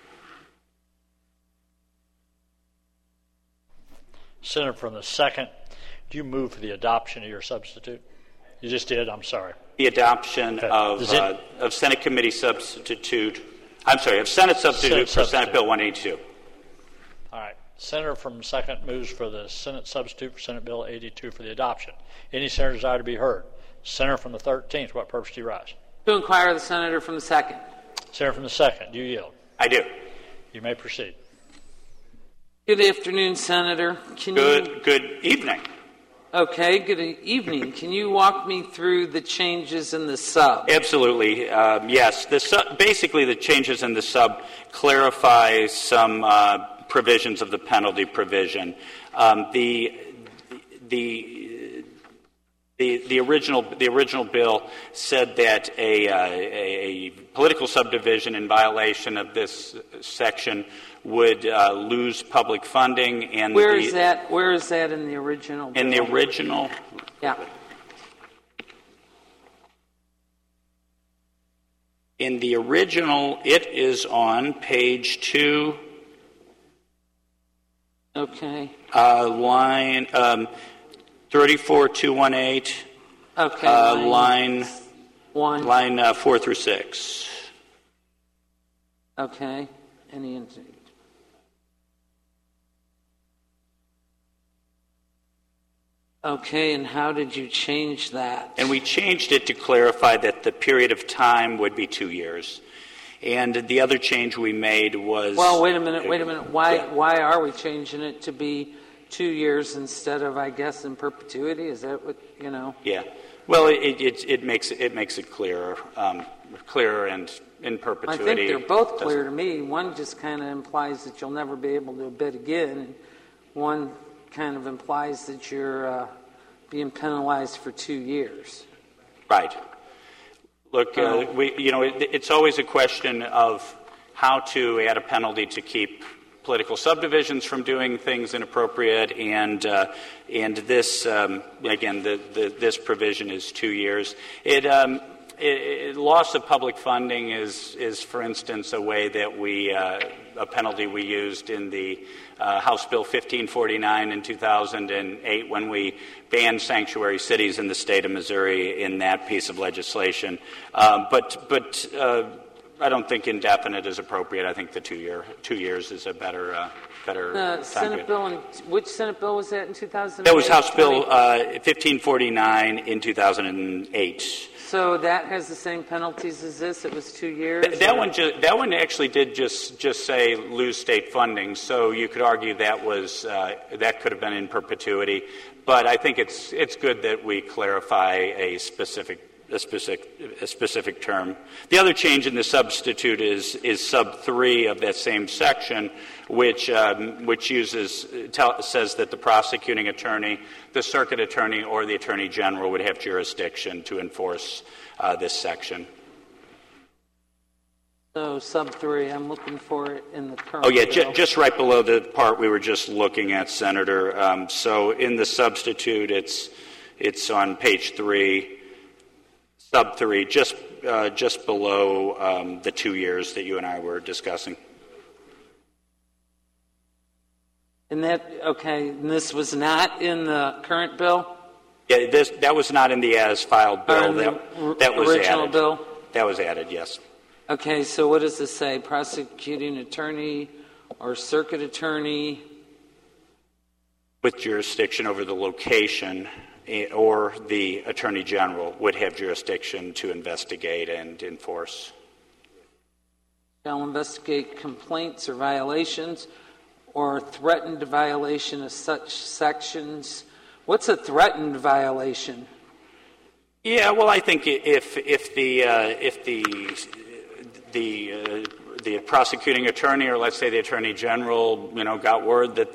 Senator from the 2nd, do you move for the adoption of your substitute? You just did? I'm sorry. The adoption of Senate Committee substitute, of Senate substitute for Senate Bill 182. All right. Senator from the 2nd moves for the Senate substitute for Senate Bill 82 for the adoption. Any senator desire to be heard? Senator from the 13th, what purpose do you rise? To inquire the senator from the 2nd. Senator from the 2nd, do you yield? I do. You may proceed. Good afternoon, Senator. Good evening. Okay, good evening. Can you walk me through the changes in the sub? Absolutely. Yes. Basically, the changes in the sub clarify some provisions of the penalty provision. The original bill said that a political subdivision in violation of this section would lose public funding. And where is that in the original bill? In the original? Yeah. In the original, it is on page 2. Okay. Line 34218. Okay. Line 1. Line 4 through 6. Okay. Okay, and how did you change that? And we changed it to clarify that the period of time would be 2 years. And the other change we made was... Well, wait a minute. Why are we changing it to be 2 years instead of, I guess, in perpetuity? Is that what, Yeah. Well, it makes it clearer and in perpetuity. I think they're both clear to me. One just kind of implies that you'll never be able to bid again. And one kind of implies that you're being penalized for 2 years. Right. Look, it's always a question of how to add a penalty to keep political subdivisions from doing things inappropriate, and this again, this provision is 2 years. Loss of public funding is, for instance, a way that a penalty we used in the House Bill 1549 in 2008 when we banned sanctuary cities in the state of Missouri in that piece of legislation. But I don't think indefinite is appropriate. I think the 2 years is a better time Senate bill. Which Senate bill was that in 2008? That was House Bill 1549 in 2008. So that has the same penalties as this? It was 2 years? That one actually did just say lose state funding, so you could argue that could have been in perpetuity. But I think it's good that we clarify a specific term. The other change in the substitute is sub 3 of that same section, which says that the prosecuting attorney, the circuit attorney, or the attorney general would have jurisdiction to enforce this section. So sub 3, I'm looking for it in the current. Oh yeah, bill. Just right below the part we were just looking at, Senator. So in the substitute, it's on page 3. Sub 3, just below the 2 years that you and I were discussing. And this was not in the current bill? Yeah, that was not in the as-filed bill. That was original added. Bill? That was added, yes. Okay, so what does this say? Prosecuting attorney or circuit attorney? With jurisdiction over the location, or the Attorney General would have jurisdiction to investigate and enforce. Shall investigate complaints or violations or threatened violation of such sections. What's a threatened violation? Yeah, well, I think if the prosecuting attorney, or let's say the Attorney General, got word that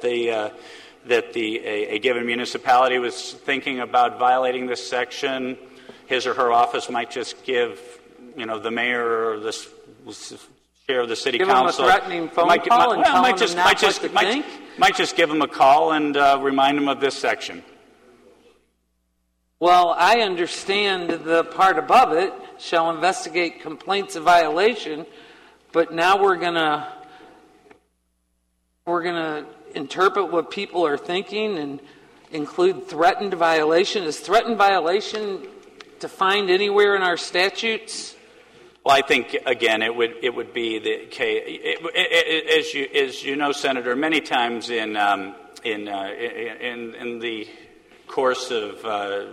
a given municipality was thinking about violating this section, his or her office might just give, the mayor or the chair of the city council, give them a threatening phone call and tell them not what to think? Might just give them a call and remind them of this section. Well, I understand the part above it, shall investigate complaints of violation, but now we're gonna interpret what people are thinking and include threatened violation. Is threatened violation defined anywhere in our statutes? Well, I think again it would be the case. As you know, Senator, many times in the course of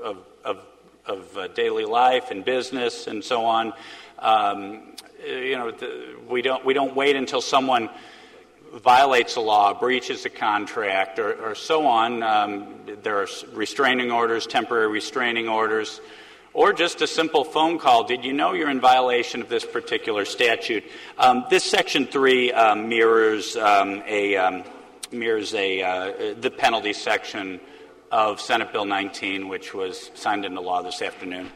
daily life and business and so on, we don't wait until someone violates a law, breaches a contract, or so on. There are restraining orders, temporary restraining orders, or just a simple phone call. Did you know you're in violation of this particular statute? This Section 3 mirrors the penalty section of Senate Bill 19, which was signed into law this afternoon.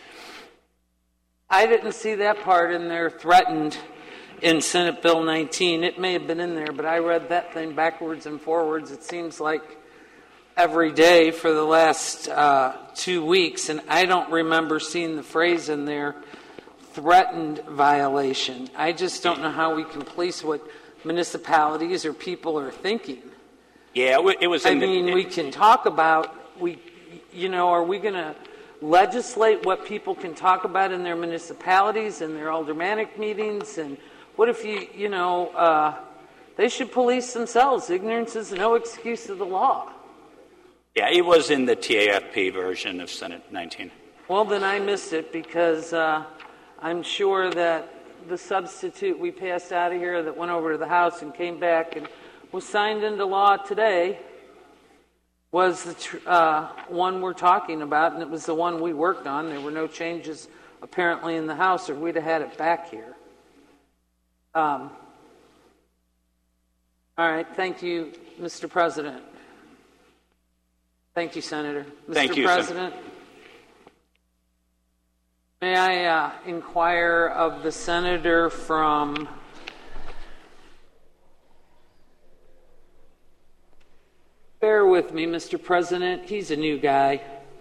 I didn't see that part in there, threatened, in Senate Bill 19. It may have been in there, but I read that thing backwards and forwards. It seems like every day for the last 2 weeks, and I don't remember seeing the phrase in there, threatened violation. I just don't know how we can police what municipalities or people are thinking. Yeah, it was. We can talk about are we going to legislate what people can talk about in their municipalities and their aldermanic meetings? And what if they should police themselves? Ignorance is no excuse of the law. Yeah, it was in the TAFP version of Senate 19. Well, then I missed it because I'm sure that the substitute we passed out of here that went over to the House and came back and was signed into law today was the one we're talking about, and it was the one we worked on. There were no changes apparently in the House, or we'd have had it back here. All right, thank you, Mr. President. Thank you, Senator. Thank you, President, may I inquire of the senator from with me, Mr. President. He's a new guy.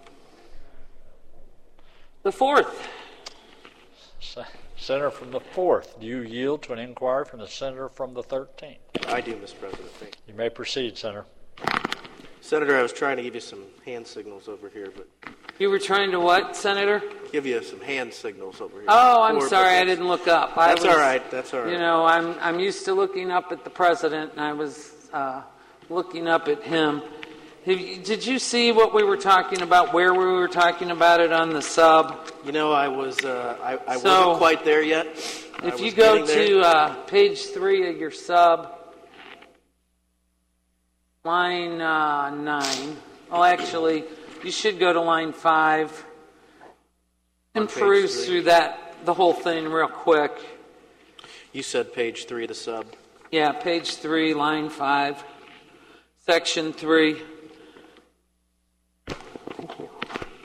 The 4th. Senator from the 4th, do you yield to an inquiry from the senator from the 13th? I do, Mr. President. Thank you. You may proceed, Senator. Senator, I was trying to give you some hand signals over here, but... You were trying to what, Senator? Give you some hand signals over here. Oh, I'm sorry, I didn't look up. That's all right. That's all right. You know, I'm used to looking up at the president, and I was looking up at him. Did you see what we were talking about, where we were talking about it on the sub? You know, I wasn't quite there yet. If you go to page 3 of your sub, line 9. Oh, actually, you should go to line 5 and peruse through the whole thing real quick. You said page 3 of the sub. Yeah, page 3, line 5, section 3. Thank you.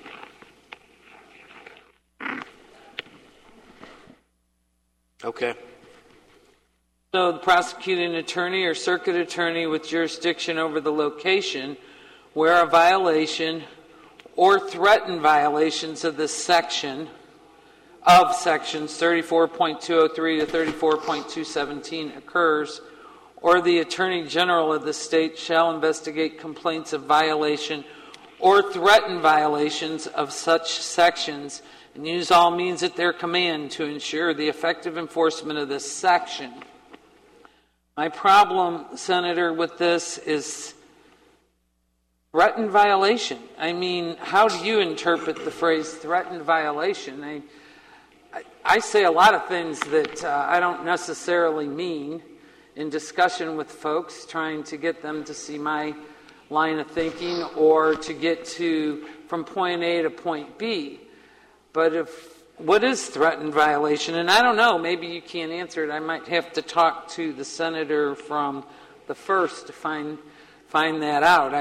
Okay. So the prosecuting attorney or circuit attorney with jurisdiction over the location where a violation or threatened violations of this section of sections 34.203 to 34.217 occurs, or the Attorney General of the state shall investigate complaints of violation or threatened violations of such sections and use all means at their command to ensure the effective enforcement of this section. My problem, Senator, with this is threatened violation. I mean, how do you interpret the phrase threatened violation? I say a lot of things that I don't necessarily mean in discussion with folks, trying to get them to see my line of thinking or to get from point A to point B. But what is threatened violation? And I don't know, maybe you can't answer it. I might have to talk to the senator from the 1st to find that out.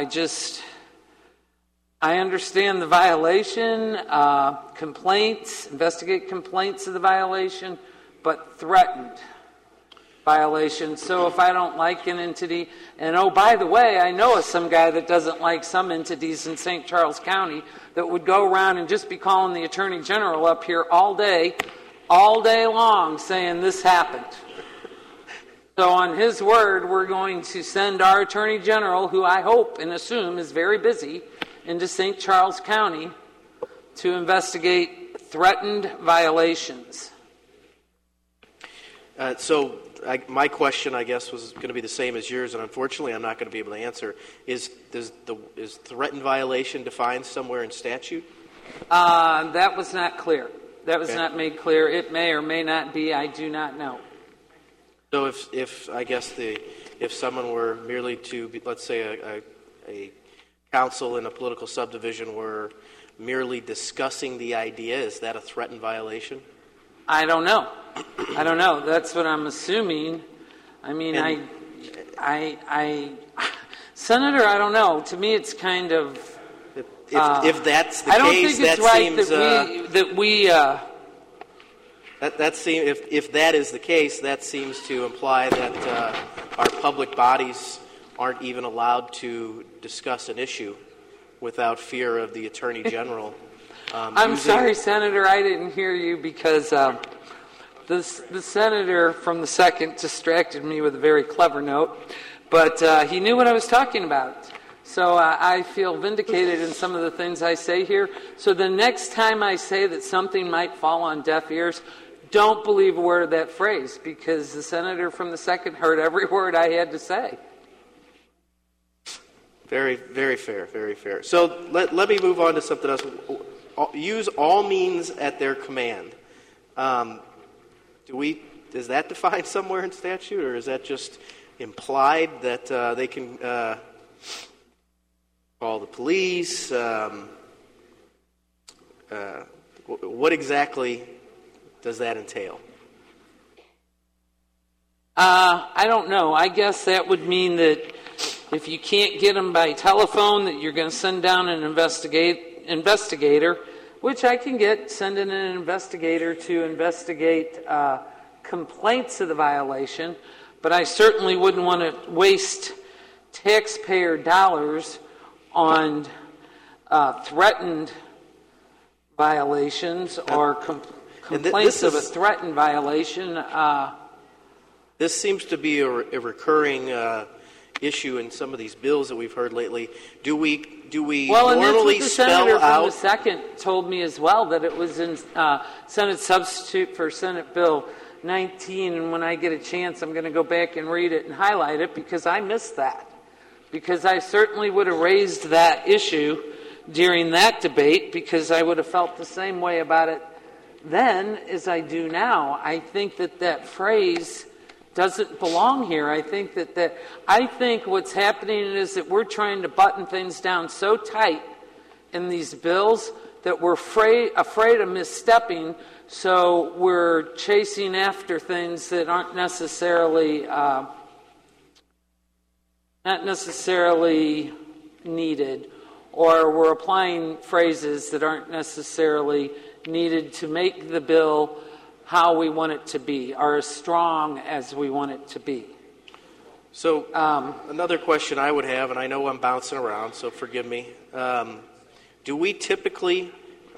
I understand the violation, complaints, investigate complaints of the violation, but threatened violation. So if I don't like an entity, and oh, by the way, I know of some guy that doesn't like some entities in St. Charles County that would go around and just be calling the Attorney General up here all day long saying this happened. So on his word, we're going to send our Attorney General, who I hope and assume is very busy, into St. Charles County to investigate threatened violations. My question, I guess, was going to be the same as yours, and unfortunately I'm not going to be able to answer. Is threatened violation defined somewhere in statute? That was not clear. That was not made clear. It may or may not be. I do not know. So if someone were merely to, let's say a council in a political subdivision were merely discussing the idea, is that a threatened violation? I don't know. That's what I'm assuming. I mean, Senator, I don't know. To me, it's kind of. If that's the case, I don't think it's right that seems. If that is the case, that seems to imply that our public bodies aren't even allowed to discuss an issue without fear of the Attorney General. I'm sorry, Senator, I didn't hear you because the senator from the 2nd distracted me with a very clever note, but he knew what I was talking about. So I feel vindicated in some of the things I say here. So the next time I say that something might fall on deaf ears, don't believe a word of that phrase, because the senator from the 2nd heard every word I had to say. Very, very fair, very fair. So let me move on to something else. Use all means at their command. Does that define somewhere in statute, or is that just implied that they can call the police? What exactly does that entail? I don't know. I guess that would mean that if you can't get them by telephone, that you're going to send down an investigator, which I can get, sending an investigator to investigate complaints of the violation, but I certainly wouldn't want to waste taxpayer dollars on threatened violations or complaints of a threatened violation. This seems to be a recurring issue in some of these bills that we've heard lately. Do we normally spell out? From the second told me as well that it was in Senate substitute for Senate Bill 19, and when I get a chance, I'm going to go back and read it and highlight it because I missed that. Because I certainly would have raised that issue during that debate because I would have felt the same way about it then as I do now. I think that phrase doesn't belong here. I think I think what's happening is that we're trying to button things down so tight in these bills that we're afraid of misstepping, so we're chasing after things that aren't necessarily needed, or we're applying phrases that aren't necessarily needed to make the bill how we want it to be, or as strong as we want it to be. So another question I would have, and I know I'm bouncing around, so forgive me. Do we typically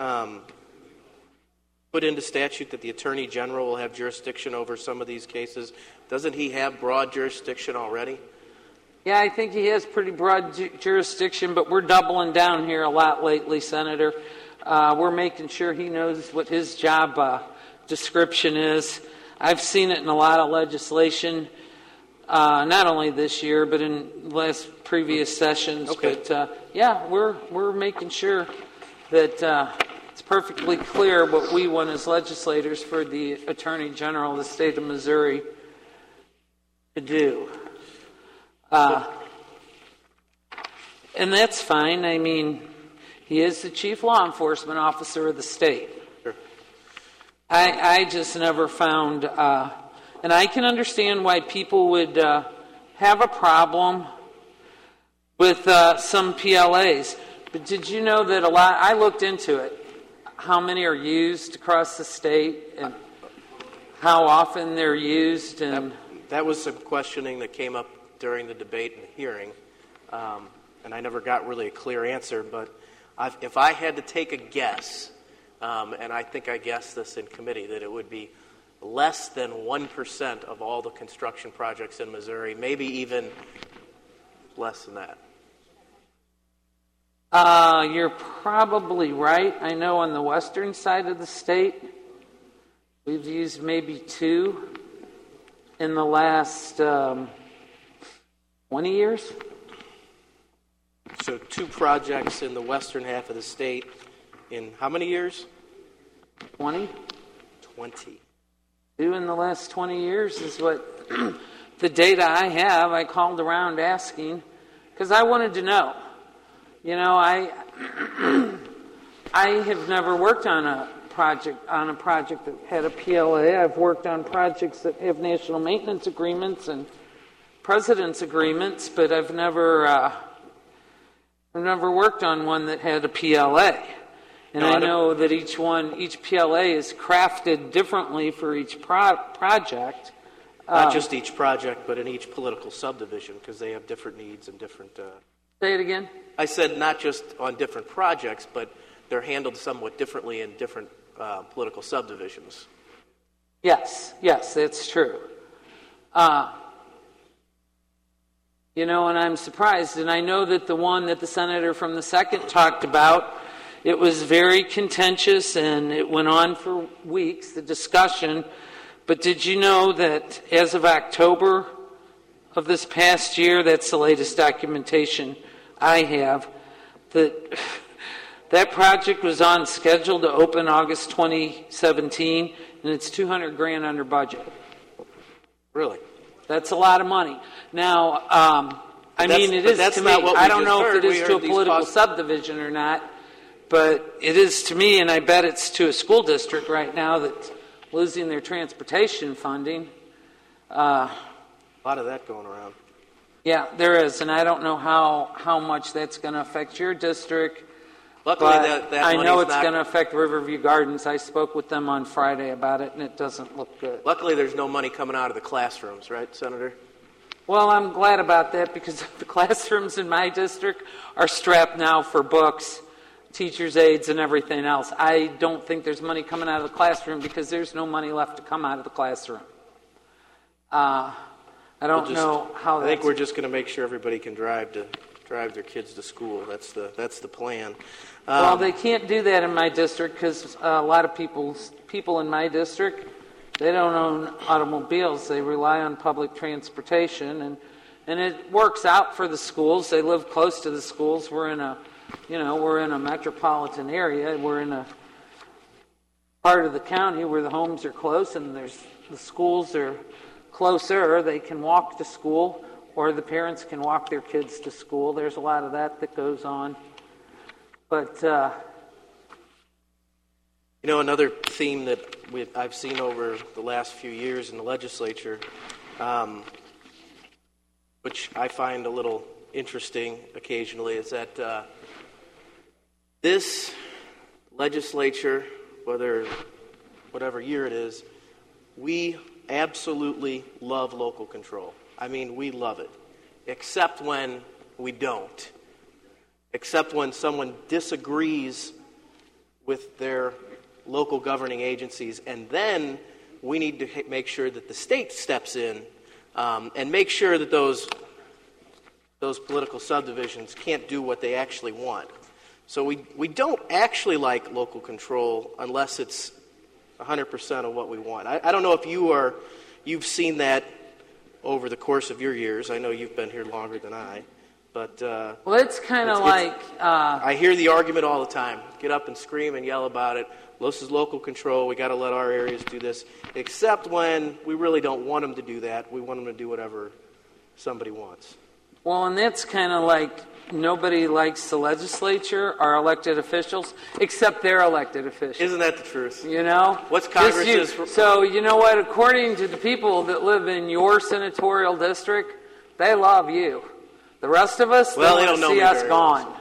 put into statute that the Attorney General will have jurisdiction over some of these cases? Doesn't he have broad jurisdiction already? Yeah, I think he has pretty broad jurisdiction, but we're doubling down here a lot lately, Senator. We're making sure he knows what his job description is. I've seen it in a lot of legislation, not only this year, but in previous sessions. Okay. But we're making sure that it's perfectly clear what we want as legislators for the Attorney General of the state of Missouri to do. And that's fine. I mean, he is the chief law enforcement officer of the state. Sure. I just never found, and I can understand why people would have a problem with some PLAs. But did you know that I looked into it, how many are used across the state and how often they're used? And that was some questioning that came up during the debate and the hearing, and I never got really a clear answer, but if I had to take a guess, and I think I guessed this in committee, that it would be less than 1% of all the construction projects in Missouri, maybe even less than that. You're probably right. I know on the western side of the state, we've used maybe 2 in the last 20 years. So 2 projects in the western half of the state in how many years? 20. 20. 2 in the last 20 years is what the data I have. I called around asking because I wanted to know. You know, I have never worked on a project that had a PLA. I've worked on projects that have national maintenance agreements and president's agreements, but I've never worked on one that had a PLA. And I know that each PLA is crafted differently for each project. Not just each project, but in each political subdivision, because they have different needs and different... Say it again? I said not just on different projects, but they're handled somewhat differently in different political subdivisions. Yes, that's true. You know, and I'm surprised, and I know that the one that the senator from the 2nd talked about, it was very contentious, and it went on for weeks, the discussion. But did you know that as of October of this past year, that's the latest documentation I have, that project was on schedule to open August 2017, and it's $200,000 under budget. Really? That's a lot of money. Now, it is to me. I don't know if it is to a political subdivision or not, but it is to me, and I bet it's to a school district right now that's losing their transportation funding. A lot of that going around. Yeah, there is, and I don't know how much that's going to affect your district. Luckily, but I know it's going to affect Riverview Gardens. I spoke with them on Friday about it, and it doesn't look good. Luckily, there's no money coming out of the classrooms, right, Senator? Well, I'm glad about that because the classrooms in my district are strapped now for books, teachers' aides, and everything else. I don't think there's money coming out of the classroom because there's no money left to come out of the classroom. I don't know how. I think we're just going to make sure everybody can drive their kids to school. That's the plan. Well, they can't do that in my district because a lot of people in my district, they don't own automobiles. They rely on public transportation, and it works out for the schools. They live close to the schools. We're in a metropolitan area. We're in a part of the county where the homes are close and the schools are closer. They can walk to school, or the parents can walk their kids to school. There's a lot of that goes on. But another theme that I've seen over the last few years in the legislature, which I find a little interesting occasionally, is that this legislature, whatever year it is, we absolutely love local control. I mean, we love it, except when we don't. Except when someone disagrees with their local governing agencies, and then we need to make sure that the state steps in and make sure that those political subdivisions can't do what they actually want. So we don't actually like local control unless it's 100% of what we want. I don't know if you've seen that over the course of your years. I know you've been here longer than I. But well, it's kind of like I hear the argument all the time. Get up and scream and yell about it. This is local control. We got to let our areas do this. Except when we really don't want them to do that. We want them to do whatever somebody wants. Well, and that's kind of like nobody likes the legislature, our elected officials, except their elected officials. Isn't that the truth? You know? What's Congress's... So, you know what? According to the people that live in your senatorial district, they love you. The rest of us, they want to see us gone.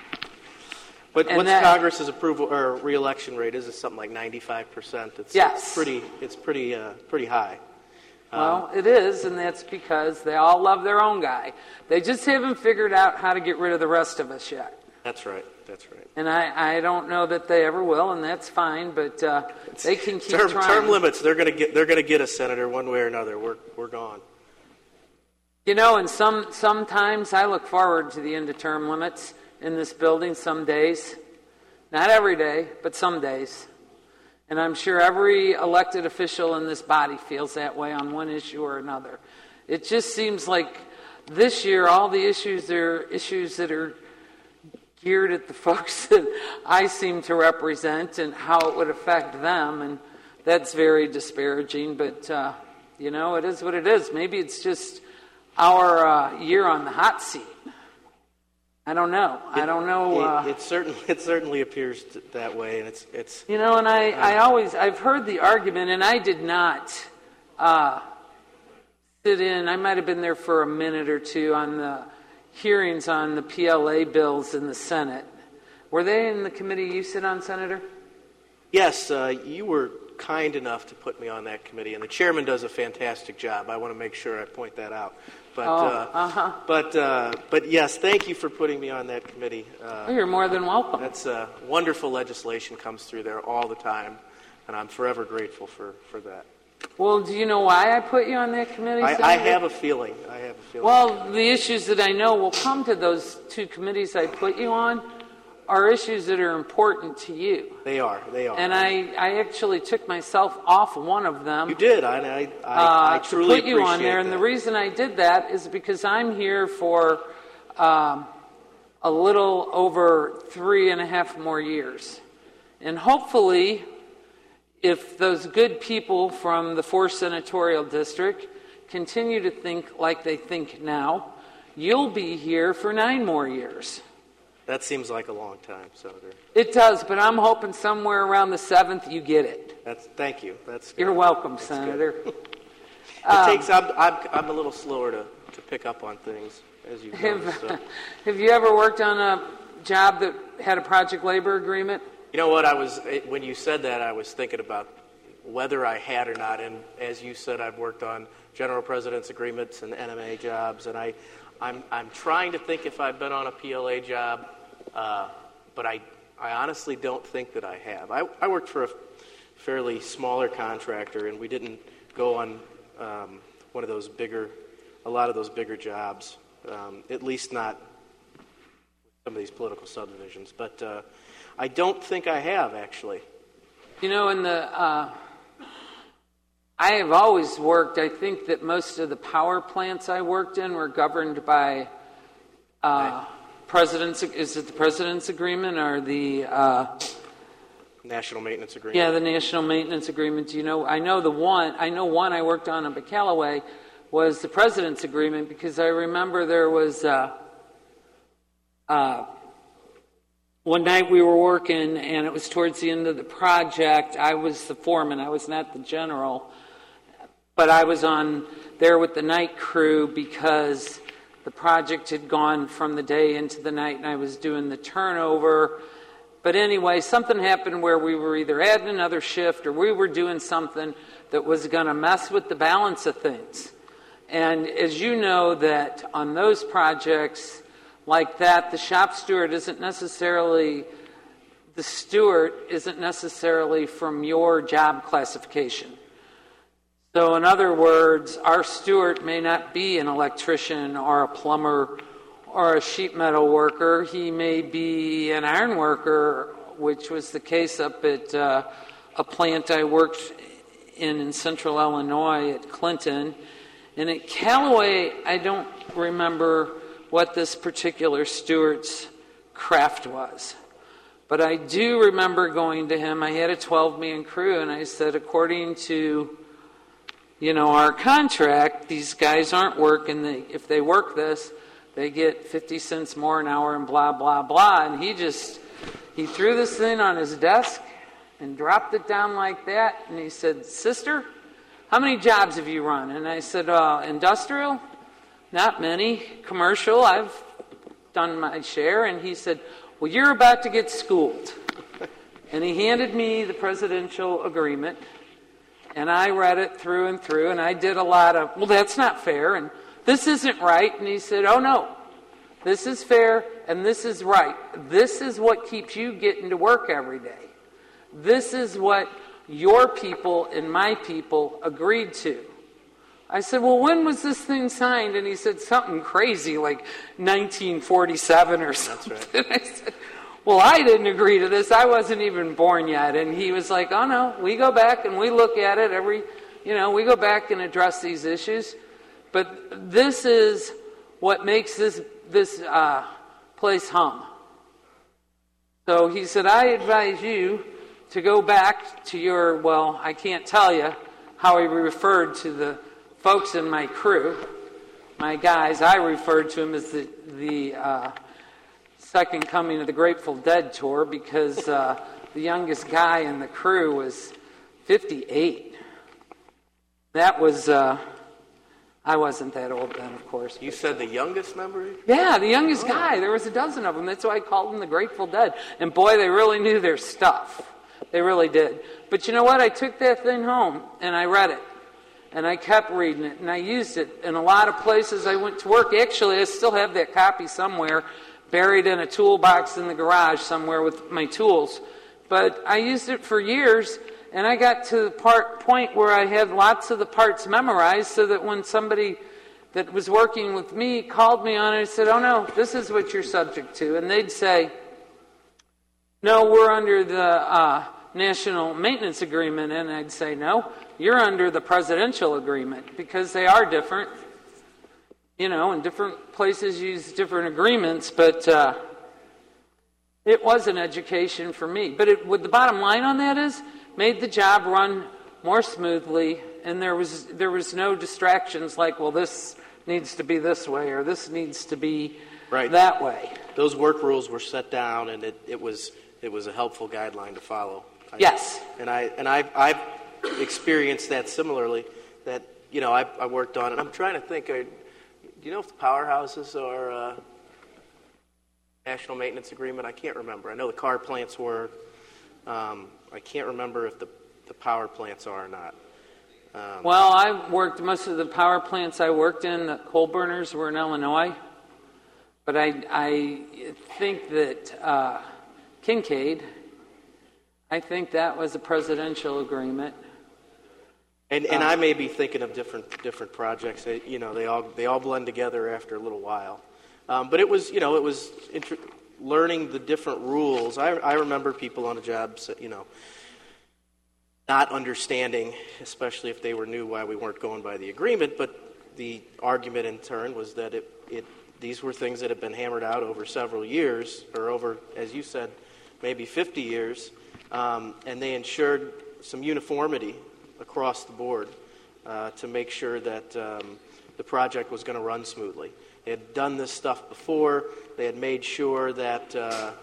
But what's Congress's approval or re-election rate? Is it something like 95%? Yes. It's pretty high. Well, it is, and that's because they all love their own guy. They just haven't figured out how to get rid of the rest of us yet. That's right. And I don't know that they ever will, and that's fine. But they can keep trying. Term limits. They're going to get a senator one way or another. We're gone. You know, and sometimes I look forward to the end of term limits in this building some days. Not every day, but some days. And I'm sure every elected official in this body feels that way on one issue or another. It just seems like this year all the issues are issues that are geared at the folks that I seem to represent and how it would affect them. And that's very disparaging. But, it is what it is. Maybe it's just our year on the hot seat. I don't know. It certainly appears that way, and it's. And I've heard the argument, and I did not sit in. I might have been there for a minute or two on the hearings on the PLA bills in the Senate. Were they in the committee you sit on, Senator? Yes, you were kind enough to put me on that committee, and the chairman does a fantastic job. I want to make sure I point that out. But yes, thank you for putting me on that committee. You're more than welcome. That's wonderful legislation comes through there all the time, and I'm forever grateful for that. Well, do you know why I put you on that committee, Senator? I have a feeling. Well, the issues that I know will come to those two committees I put you on are issues that are important to you. They are. And I actually took myself off one of them. You did. I truly to put you on there. that. And the reason I did that is because I'm here for a little over 3.5 more years. And hopefully, if those good people from the 4th Senatorial District continue to think like they think now, you'll be here for 9 more years. That seems like a long time, Senator. It does, but I'm hoping somewhere around the 7th you get it. Thank you. That's good. You're welcome, Senator. I'm a little slower to pick up on things, as you know. Have you ever worked on a job that had a project labor agreement? You know what? When you said that, I was thinking about whether I had or not. And as you said, I've worked on general president's agreements and NMA jobs, and I'm trying to think if I've been on a PLA job, but I honestly don't think that I have. I worked for a fairly smaller contractor, and we didn't go on a lot of those bigger jobs, at least not some of these political subdivisions. But I don't think I have, actually. You know, I have always worked, I think that most of the power plants I worked in were governed by is it the President's Agreement or the National Maintenance Agreement? Yeah, the National Maintenance Agreement. You know, I know one I worked on in Callaway was the President's Agreement, because I remember there was one night we were working, and it was towards the end of the project. I was the foreman. I was not the general. But I was on there with the night crew because the project had gone from the day into the night, and I was doing the turnover. But anyway, something happened where we were either adding another shift or we were doing something that was going to mess with the balance of things. And as you know, that on those projects like that, the shop steward isn't necessarily from your job classification. So in other words, our steward may not be an electrician or a plumber or a sheet metal worker. He may be an iron worker, which was the case up at a plant I worked in central Illinois at Clinton. And at Callaway, I don't remember what this particular steward's craft was. But I do remember going to him. I had a 12-man crew, and I said, according to our contract, these guys aren't working. If they work this, they get 50 cents more an hour and blah, blah, blah. And he threw this thing on his desk and dropped it down like that. And he said, sister, how many jobs have you run? And I said, industrial? Not many. Commercial, I've done my share. And he said, well, you're about to get schooled. And he handed me the presidential agreement. And I read it through and through, and I did a lot of, well, that's not fair, and this isn't right. And he said, oh, no, this is fair, and this is right. This is what keeps you getting to work every day. This is what your people and my people agreed to. I said, well, when was this thing signed? And he said, something crazy, like 1947 or something. That's right. I said, well, I didn't agree to this. I wasn't even born yet. And he was like, oh, no, we go back and we look at it we go back and address these issues. But this is what makes this place hum. So he said, I advise you to go back to I can't tell you how he referred to the folks in my crew, my guys. I referred to him as the second coming of the Grateful Dead tour, because the youngest guy in the crew was 58. That was, I wasn't that old then, of course. You said the youngest member? Yeah, the youngest guy. There was a dozen of them. That's why I called them the Grateful Dead. And boy, they really knew their stuff. They really did. But you know what? I took that thing home and I read it. And I kept reading it and I used it in a lot of places I went to work. Actually, I still have that copy somewhere, buried in a toolbox in the garage somewhere with my tools. But I used it for years, and I got to the point where I had lots of the parts memorized, so that when somebody that was working with me called me on it, I said, oh no, this is what you're subject to. And they'd say, no, we're under the National Maintenance Agreement. And I'd say, no, you're under the Presidential Agreement, because they are different. And different places use different agreements, but it was an education for me. But what the bottom line on that is, made the job run more smoothly, and there was no distractions like, well, this needs to be this way or this needs to be that way. Those work rules were set down, and it was a helpful guideline to follow. Yes. And I've experienced that similarly. That I worked on, and I'm trying to think. Do you know if the powerhouses are National Maintenance Agreement? I can't remember. I know the car plants were. I can't remember if the the power plants are or not. Well, I worked most of the power plants I worked in, the coal burners were in Illinois. But I think that Kincaid, I think that was a presidential agreement. And I may be thinking of different projects. You know, they all blend together after a little while. But it was learning the different rules. I remember people on the jobs, not understanding, especially if they were new, why we weren't going by the agreement. But the argument in turn was that these were things that had been hammered out over several years, or over, as you said, maybe 50 years, and they ensured some uniformity across the board to make sure that the project was going to run smoothly. They had done this stuff before. They had made sure that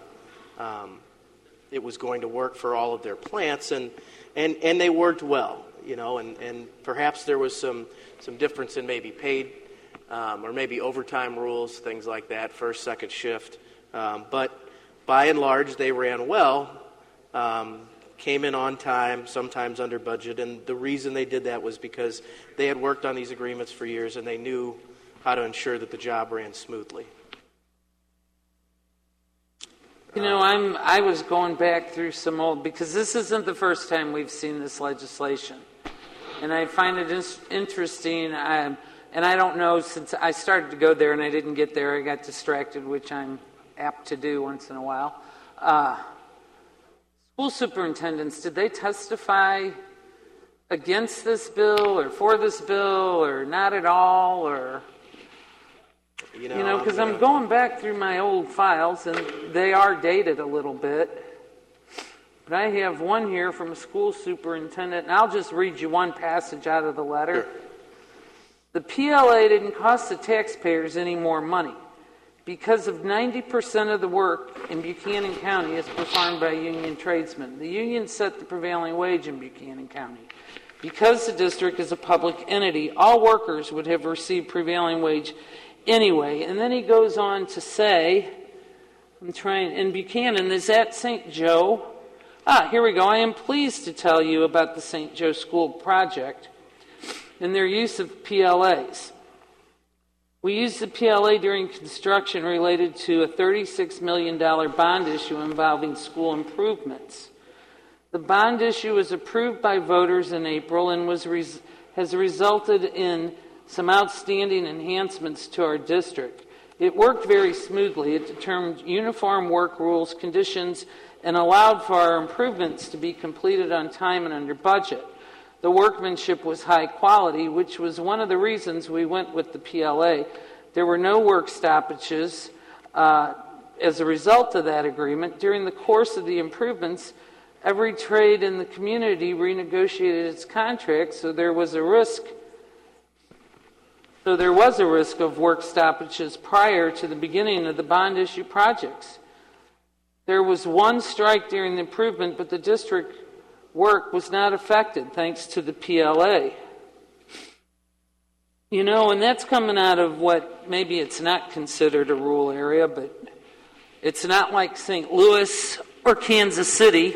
it was going to work for all of their plants, and they worked well, and perhaps there was some difference in maybe paid or maybe overtime rules, things like that, first, second shift. But by and large, they ran well, came in on time, sometimes under budget, and the reason they did that was because they had worked on these agreements for years and they knew how to ensure that the job ran smoothly. I was going back through some old, because this isn't the first time we've seen this legislation. And I find it interesting, and I don't know, since I started to go there and I didn't get there, I got distracted, which I'm apt to do once in a while. School superintendents, did they testify against this bill or for this bill or not at all? Or because I'm going back through my old files and they are dated a little bit. But I have one here from a school superintendent, and I'll just read you one passage out of the letter. Sure. The PLA didn't cost the taxpayers any more money because of 90% of the work in Buchanan County is performed by union tradesmen. The union set the prevailing wage in Buchanan County. Because the district is a public entity, all workers would have received prevailing wage anyway. And then he goes on to say, in Buchanan, is that St. Joe? Here we go. I am pleased to tell you about the St. Joe School project and their use of PLAs. We used the PLA during construction related to a $36 million bond issue involving school improvements. The bond issue was approved by voters in April and has resulted in some outstanding enhancements to our district. It worked very smoothly. It determined uniform work rules, conditions, and allowed for our improvements to be completed on time and under budget. The workmanship was high quality, which was one of the reasons we went with the PLA. There were no work stoppages as a result of that agreement. During the course of the improvements, every trade in the community renegotiated its contracts, so there was a risk of work stoppages prior to the beginning of the bond issue projects. There was one strike during the improvement, but the district work was not affected thanks to the PLA. And that's coming out of what maybe it's not considered a rural area, but it's not like St. Louis or Kansas City.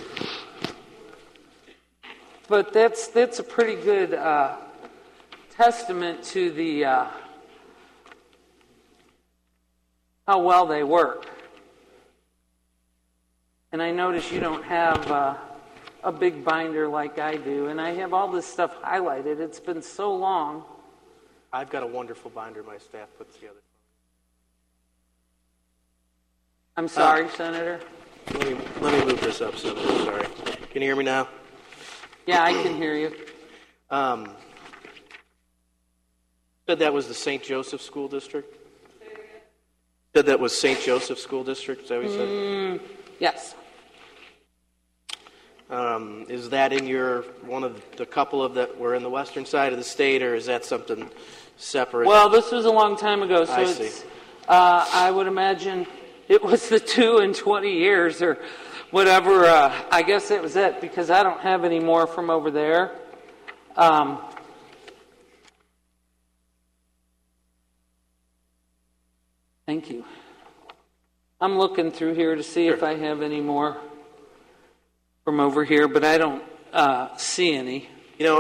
But that's a pretty good testament to the how well they work. And I notice you don't have a big binder like I do, and I have all this stuff highlighted. It's been so long. I've got a wonderful binder my staff put together. I'm sorry, Senator. Let me move this up, Senator. Sorry. Can you hear me now? Yeah, I can hear you. Said that was the St. Joseph School District? Said that was St. Joseph School District? Is that what you said? Yes. Is that in your one of the couple of that were in the western side of the state, or is that something separate? Well, this was a long time ago, so it's. I would imagine it was the 2 and 20 years or whatever. I guess that was it, because I don't have any more from over there. Thank you. I'm looking through here to see if I have any more from over here, but I don't see any.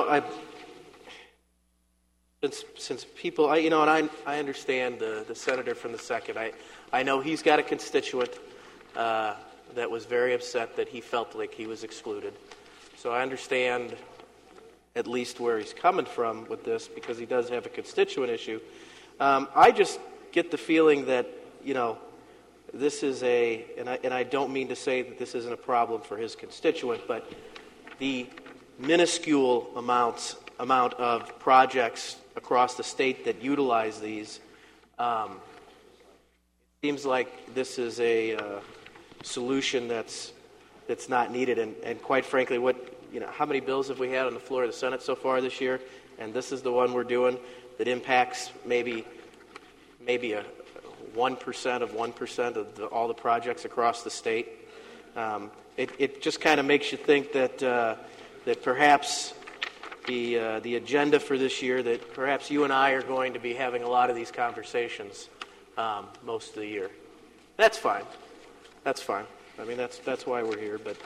Since people, and I understand the senator from the 2nd. I know he's got a constituent that was very upset that he felt like he was excluded. So I understand at least where he's coming from with this, because he does have a constituent issue. I just get the feeling that, this is and I don't mean to say that this isn't a problem for his constituent, but the minuscule amount of projects across the state that utilize these, it seems like this is a solution that's not needed. And quite frankly, how many bills have we had on the floor of the Senate so far this year? And this is the one we're doing that impacts maybe a 1% of 1% of all the projects across the state. It just kind of makes you think that perhaps the agenda for this year, that perhaps you and I are going to be having a lot of these conversations most of the year. That's fine. That's fine. I mean, that's why we're here. But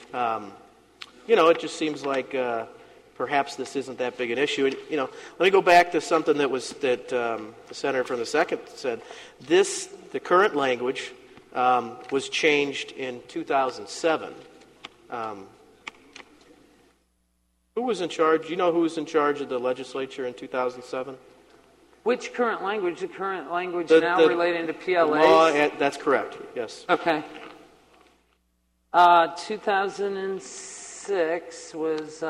it just seems like perhaps this isn't that big an issue. And, let me go back to something that the senator from the 2nd said. The current language was changed in 2007. Who was in charge? Do you know who was in charge of the legislature in 2007? Which current language? The current language now relating to PLAs? Law, that's correct, yes. Okay. 2006 was,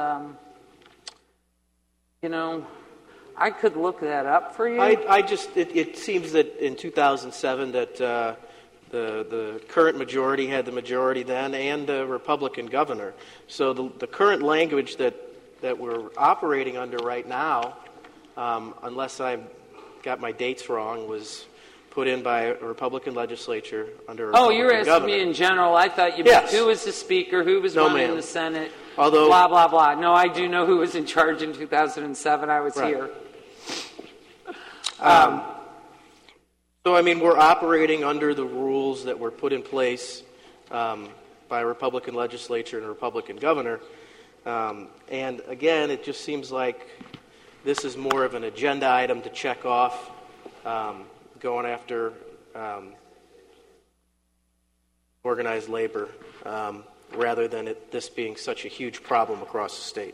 I could look that up for you. It seems that in 2007 that the current majority had the majority then, and a Republican governor. So the current language that we're operating under right now, unless I've got my dates wrong, was put in by a Republican legislature under a Republican you're asking governor. me in general. I thought you meant who was the speaker, who was running the Senate, blah, blah, blah. No, I do know who was in charge in 2007. I was here. So, we're operating under the rules that were put in place by a Republican legislature and a Republican governor. And again, it just seems like this is more of an agenda item to check off, going after organized labor, rather than this being such a huge problem across the state.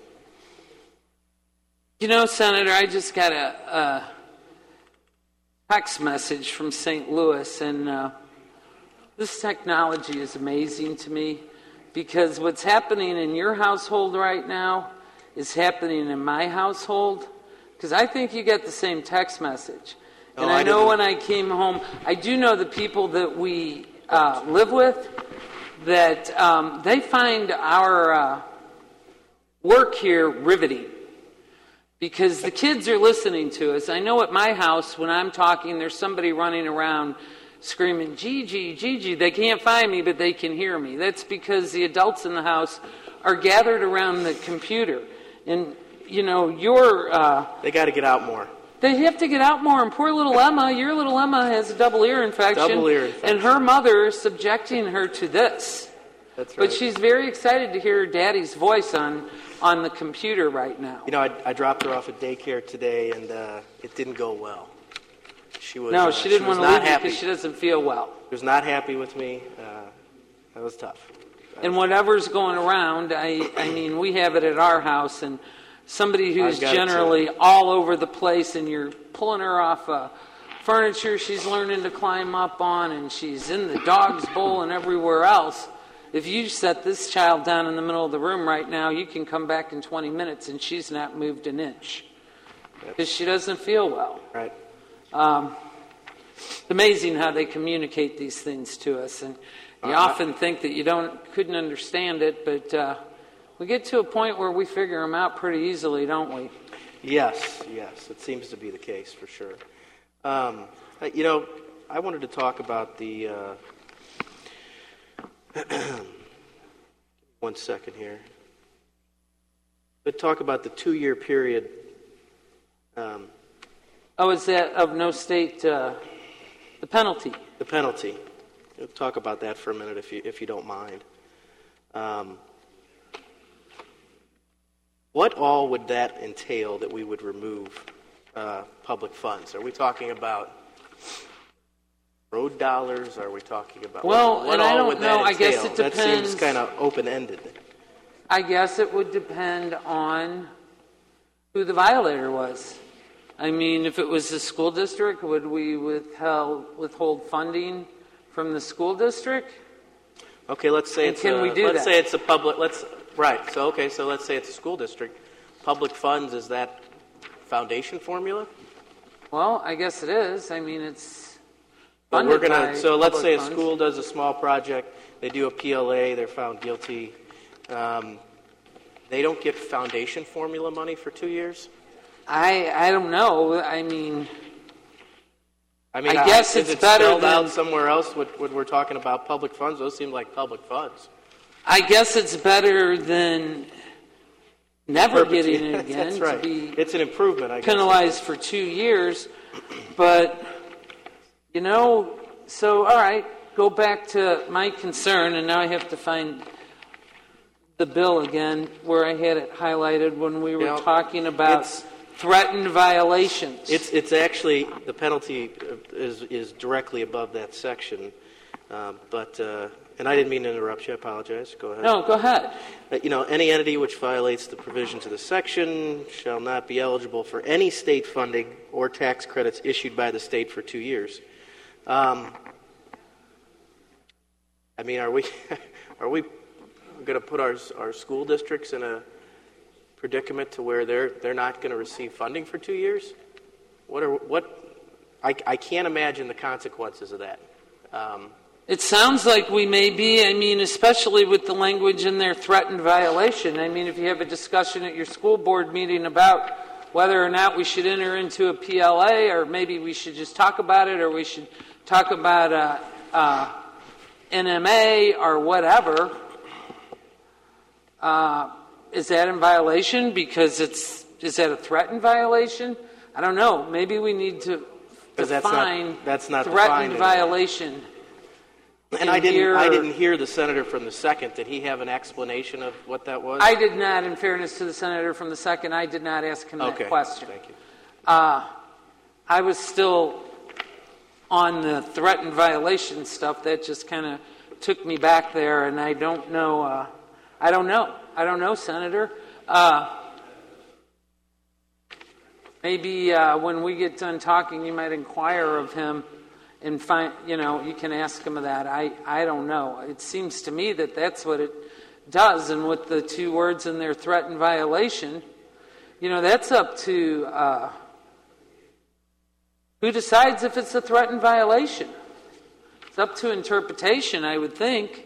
Senator, I just got a text message from St. Louis, and this technology is amazing to me, because what's happening in your household right now is happening in my household, because I think you get the same text message. And I know when I came home, I do know the people that we live with, that they find our work here riveting, because the kids are listening to us. I know at my house, when I'm talking, there's somebody running around screaming, Gigi, Gigi. They can't find me, but they can hear me. That's because the adults in the house are gathered around the computer. And, they got to get out more. They have to get out more. And poor little Emma, your little Emma has a double ear infection. And her mother is subjecting her to this. That's right. But she's very excited to hear her daddy's voice on the computer right now. I dropped her off at daycare today, and it didn't go well. She was. No, she didn't want to leave because she doesn't feel well. She was not happy with me. That was tough. And whatever's going around, we have it at our house, and somebody who's generally all over the place, and you're pulling her off furniture she's learning to climb up on, and she's in the dog's bowl and everywhere else. If you set this child down in the middle of the room right now, you can come back in 20 minutes and she's not moved an inch because she doesn't feel well. Right. It's amazing how they communicate these things to us, and you often think that you couldn't understand it, but we get to a point where we figure them out pretty easily, don't we? Yes, it seems to be the case for sure. I wanted to talk about the. One second here. Let's talk about the 2-year period. Is that of no state, the penalty? The penalty. We'll talk about that for a minute if you don't mind. what all would that entail that we would remove public funds? Are we talking about road dollars? Are we talking about what and I all don't would know. that I guess entail? it depends. That seems kind of open-ended. I guess it would depend on who the violator was. I mean, if it was the school district, would we withhold funding from the school district? Okay, let's say it's let's say it's a public. So let's say it's a school district. Public funds, is that foundation formula? Well, I guess it is. I mean, it's But funded we're by so let's say a public school does a small project. They do a PLA. They're found guilty. They don't get foundation formula money for 2 years? I don't know. I mean, I guess is it's it better spelled than out somewhere else when we're talking about public funds? Those seem like public funds. I guess it's better than never getting it again. That's right. To be it's an improvement, I guess. Penalized for 2 years. But, so, all right, go back to my concern, and now I have to find the bill again where I had it highlighted when we were talking about threatened violations. It's actually, the penalty is directly above that section. And I didn't mean to interrupt you. I apologize. Go ahead. No, go ahead. Any entity which violates the provisions of the section shall not be eligible for any state funding or tax credits issued by the state for 2 years. Are we going to put our school districts in a predicament to where they're not going to receive funding for 2 years? I can't imagine the consequences of that. It sounds like we may be, especially with the language in there, threatened violation. If you have a discussion at your school board meeting about whether or not we should enter into a PLA, or maybe we should just talk about it, or we should talk about NMA or whatever, is that in violation? Because is that a threatened violation? I don't know. Maybe we need to define that's not threatened violation. And I didn't hear the senator from the 2nd. Did he have an explanation of what that was? I did not. In fairness to the senator from the 2nd, I did not ask him that question. Thank you. I was still on the threatened violation stuff. That just kind of took me back there, and I don't know. I don't know, Senator. Maybe when we get done talking, you might inquire of him and find, you can ask him of that. I don't know. It seems to me that that's what it does. And with the 2 words in there, threatened violation, that's up to who decides if it's a threatened violation. It's up to interpretation, I would think.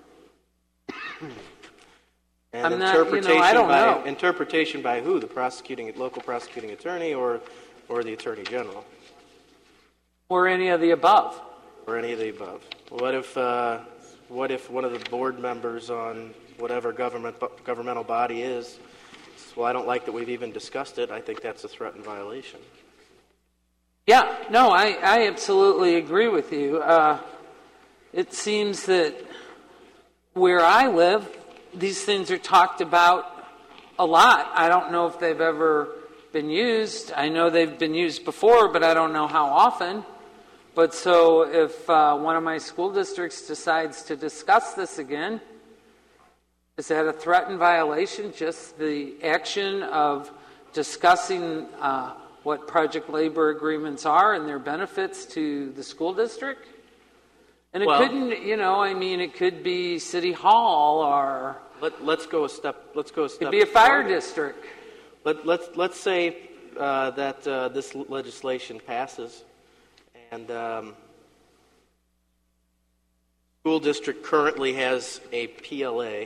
And I'm not, I don't know. Interpretation by who? The local prosecuting attorney or the attorney general? Or any of the above. Or any of the above. What if one of the board members on whatever governmental body is, well, I don't like that we've even discussed it. I think that's a threatened violation. Yeah, no, I absolutely agree with you. It seems that where I live, these things are talked about a lot. I don't know if they've ever been used. I know they've been used before, but I don't know how often. But so if one of my school districts decides to discuss this again, is that a threatened violation? Just the action of discussing what project labor agreements are and their benefits to the school district? And it couldn't, it could be City Hall or... Let's go a step. It could be a fire district. Let's say that this legislation passes, and school district currently has a PLA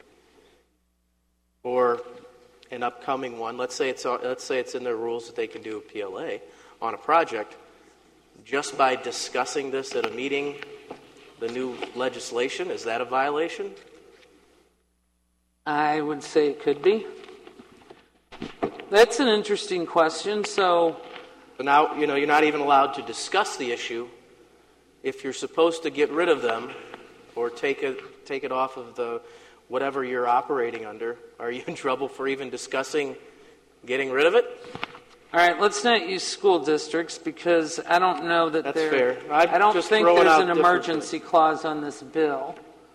or an upcoming one. Let's say it's in their rules that they can do a PLA on a project. Just by discussing this at a meeting, the new legislation, is that a violation? I would say it could be. That's an interesting question. So now, you're not even allowed to discuss the issue. If you're supposed to get rid of them or take it off of the whatever you're operating under, are you in trouble for even discussing getting rid of it? All right, let's not use school districts because I don't know that That's fair. I don't think there's an emergency clause on this bill.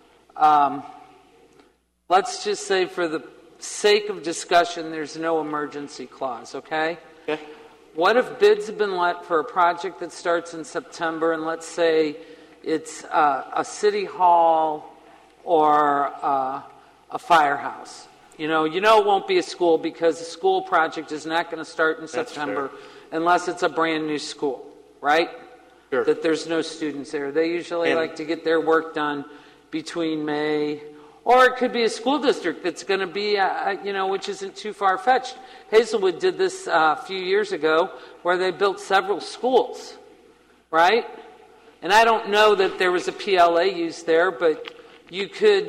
Let's just say for the sake of discussion, there's no emergency clause, okay? Okay. What if bids have been let for a project that starts in September, and let's say it's a city hall or a firehouse? You know it won't be a school because the school project is not going to start in September unless it's a brand new school, right? Sure. That there's no students there. They usually like to get their work done between May, or it could be a school district that's going to be, which isn't too far-fetched. Hazelwood did this a few years ago where they built several schools, right? And I don't know that there was a PLA used there, but you could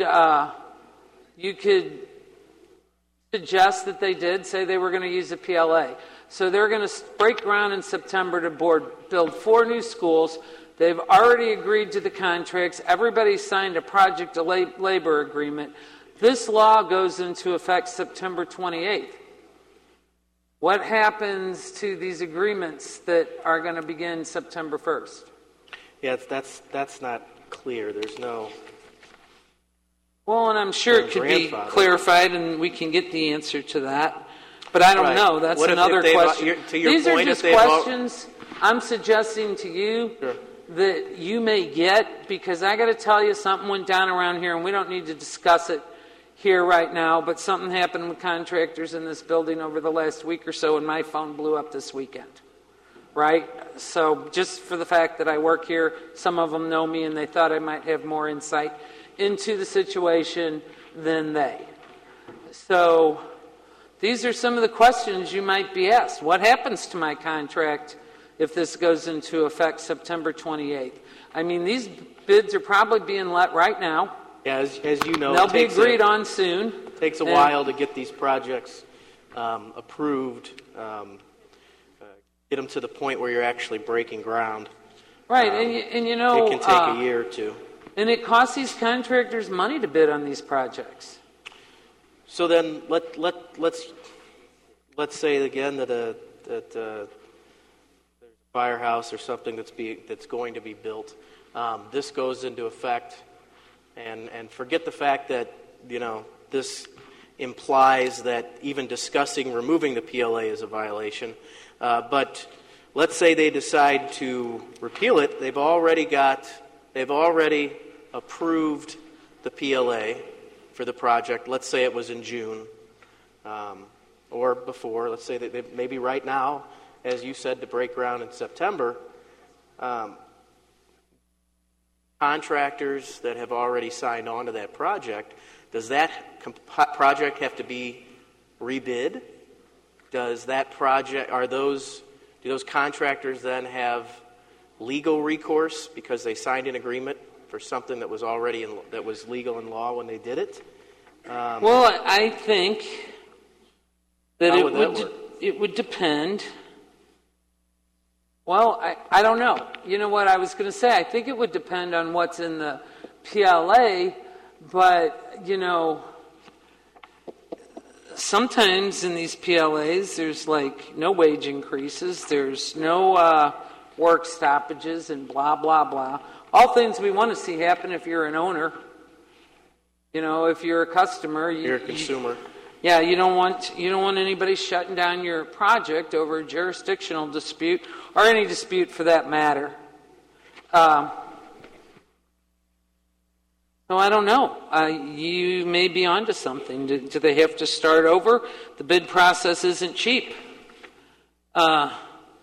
suggest that they did, say they were going to use a PLA. So they're going to break ground in September to build 4 new schools. They've already agreed to the contracts. Everybody signed a project labor agreement. This law goes into effect September 28th. What happens to these agreements that are going to begin September 1st? Yeah, that's not clear. There's no... Well, and I'm sure it could be clarified, and we can get the answer to that. But I don't know. That's another question. These are just questions I'm suggesting to you that you may get, because I got to tell you, something went down around here, and we don't need to discuss it here right now, but something happened with contractors in this building over the last week or so, and my phone blew up this weekend. Right? So just for the fact that I work here, some of them know me, and they thought I might have more insight into the situation than they. So these are some of the questions you might be asked. What happens to my contract if this goes into effect September 28th? I mean, these bids are probably being let right now. Yeah, as you know, they'll be agreed on soon. It takes a while to get these projects approved, get them to the point where you're actually breaking ground. Right, and you know... It can take a year or two. And it costs these contractors money to bid on these projects. So then let's say again that there's a firehouse or something that's going to be built. This goes into effect, and forget the fact that this implies that even discussing removing the PLA is a violation. But let's say they decide to repeal it. They've already approved the PLA for the project. Let's say it was in June or before. Let's say that maybe right now, as you said, to break ground in September. Contractors that have already signed on to that project, does that project have to be rebid? Does that project, do those contractors then have legal recourse because they signed an agreement for something that was already that was legal in law when they did it? Well, I think that it would depend. Well, I don't know. You know what I was going to say? I think it would depend on what's in the PLA, but, sometimes in these PLAs there's no wage increases, there's no work stoppages and blah, blah, blah. All things we want to see happen if you're an owner. If you're a customer, you're a consumer. You don't want anybody shutting down your project over a jurisdictional dispute or any dispute for that matter. So I don't know. You may be onto something. Do they have to start over? The bid process isn't cheap. Then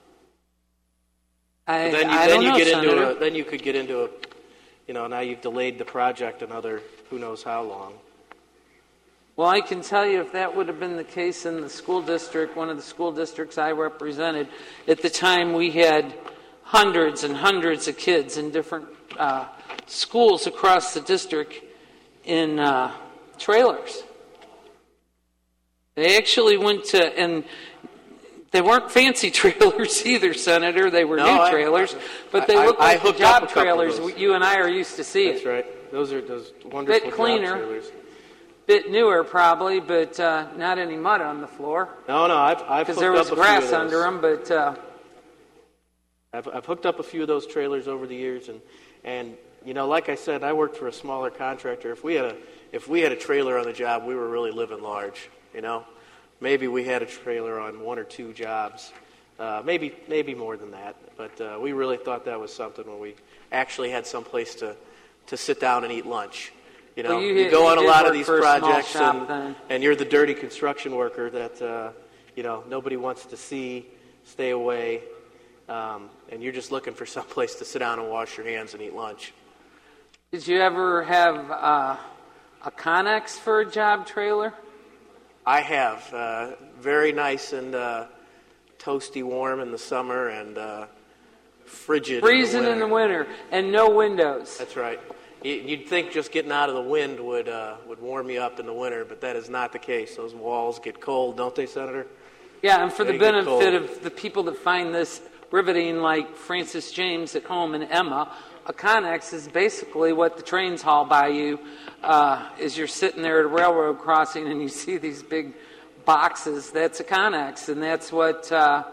you could get into now you've delayed the project another who knows how long. Well, I can tell you if that would have been the case in the school district, one of the school districts I represented, at the time we had hundreds and hundreds of kids in different schools across the district in trailers. They actually went to, and they weren't fancy trailers either, Senator. They were new trailers, but they looked like the job trailers you and I are used to seeing. That's right. Those wonderful bit cleaner. job trailers. bit newer probably, but not any mud on the floor. No, I've because there was grass under them, but I've hooked up a few of those trailers over the years, and you know, like I said, I worked for a smaller contractor. If we had a trailer on the job, we were really living large. You know, maybe we had a trailer on 1 or 2 jobs, maybe more than that. But we really thought that was something when we actually had some place to sit down and eat lunch. You know, well, you go on a lot of these projects, and you're the dirty construction worker that you know, nobody wants to see, stay away, and you're just looking for some place to sit down and wash your hands and eat lunch. Did you ever have a Connex for a job trailer? I have. Very nice and toasty warm in the summer and frigid freezing in the winter. And no windows. That's right. You'd think just getting out of the wind would warm you up in the winter, but that is not the case. Those walls get cold, don't they, Senator? Yeah, and for the benefit of the people that find this riveting, like Francis James at home and Emma, a Connex is basically what the trains haul by you as you're sitting there at a railroad crossing and you see these big boxes. That's a Connex, and that's what,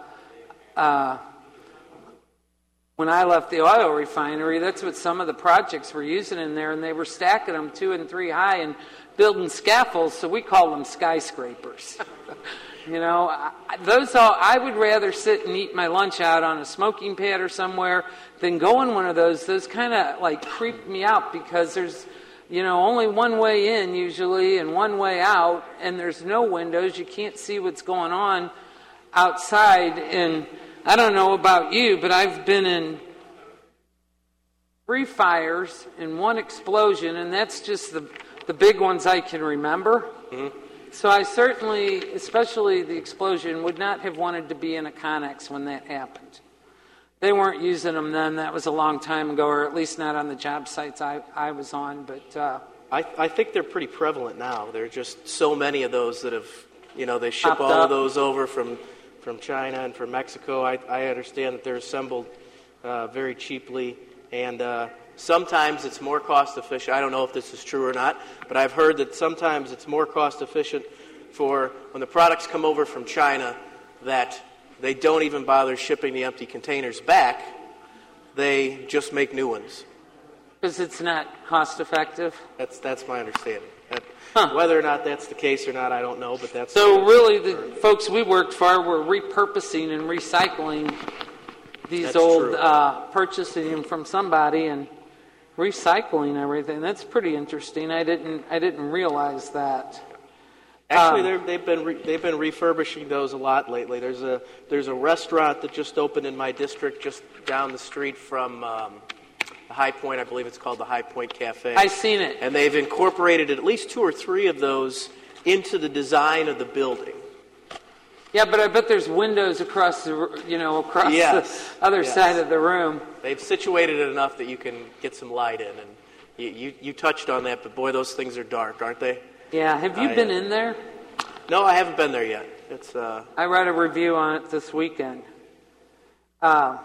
when I left the oil refinery, that's what some of the projects were using in there, and they were stacking them 2 and 3 high and building scaffolds, so we call them skyscrapers. You know, I would rather sit and eat my lunch out on a smoking pad or somewhere than go in one of those. Those kind of like creep me out because there's, you know, only one way in usually and one way out, and there's no windows. You can't see what's going on outside. And I don't know about you, but I've been in 3 fires and 1 explosion, and that's just the big ones I can remember. Mm-hmm. So I certainly, especially the explosion, would not have wanted to be in a Connex when that happened. They weren't using them then. That was a long time ago, or at least not on the job sites I was on. But I think they're pretty prevalent now. There are just so many of those that have, you know, they ship all of those over from China and from Mexico. I understand that they're assembled very cheaply, and sometimes it's more cost efficient. I don't know if this is true or not, but I've heard that sometimes it's more cost efficient for when the products come over from China that they don't even bother shipping the empty containers back. They just make new ones. Because it's not cost effective? That's my understanding. Whether or not that's the case or not, I don't know, but that's... So really the folks we worked for were repurposing and recycling these old, purchasing them from somebody and recycling everything. That's pretty interesting. I didn't realize that. Actually, they've been refurbishing those a lot lately. There's a restaurant that just opened in my district, just down the street from the High Point. I believe it's called the High Point Cafe. I've seen it, and they've incorporated at least 2 or 3 of those into the design of the building. Yeah, but I bet there's windows across the other side of the room. They've situated it enough that you can get some light in, and you touched on that, but boy, those things are dark, aren't they? Yeah. Have you been in there? No, I haven't been there yet. I read a review on it this weekend. I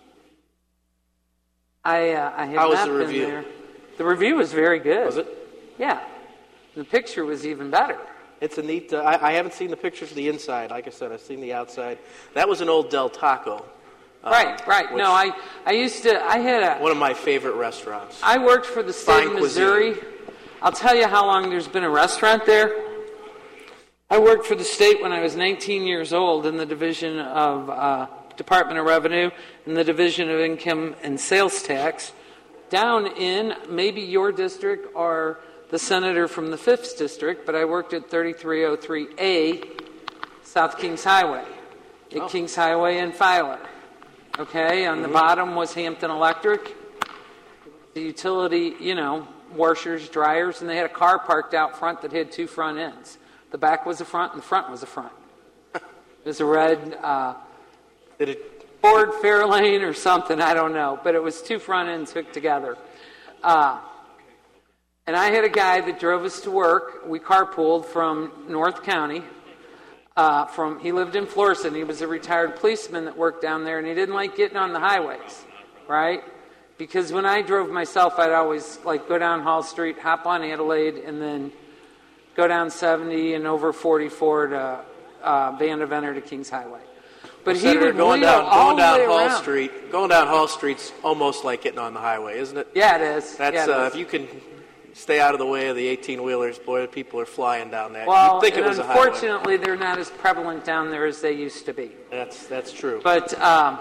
have not been there. The review was very good. Was it? Yeah. The picture was even better. It's a neat... I haven't seen the pictures of the inside. Like I said, I've seen the outside. That was an old Del Taco. Right. No, I used to... I had one of my favorite restaurants. I worked for the state of Missouri. Cuisine. I'll tell you how long there's been a restaurant there. I worked for the state when I was 19 years old in the Division of Department of Revenue and the Division of Income and Sales Tax down in maybe your district or the senator from the 5th District, but I worked at 3303A South Kings Highway, at Kings Highway and Filer. Okay, on the bottom was Hampton Electric, the utility, washers, dryers, and they had a car parked out front that had 2 front ends. The back was the front, and the front was the front. It was a red Ford Fairlane or something, I don't know, but it was 2 front ends hooked together. And I had a guy that drove us to work. We carpooled from North County. He lived in Florissant. He was a retired policeman that worked down there, and he didn't like getting on the highways, right? Because when I drove myself, I'd always go down Hall Street, hop on Adelaide, and then go down 70 and over 44 to Band of Enter to Kings Highway. But he Senator, would going wheel down all the way Hall around. Street. Going down Hall Street's almost like getting on the highway, isn't it? Yeah, it is. That's Yeah, it is. if you can stay out of the way of the 18-wheelers, boy, people are flying down that. Well, You'd think and it was a highway. unfortunately, they're not as prevalent down there as they used to be. That's true. But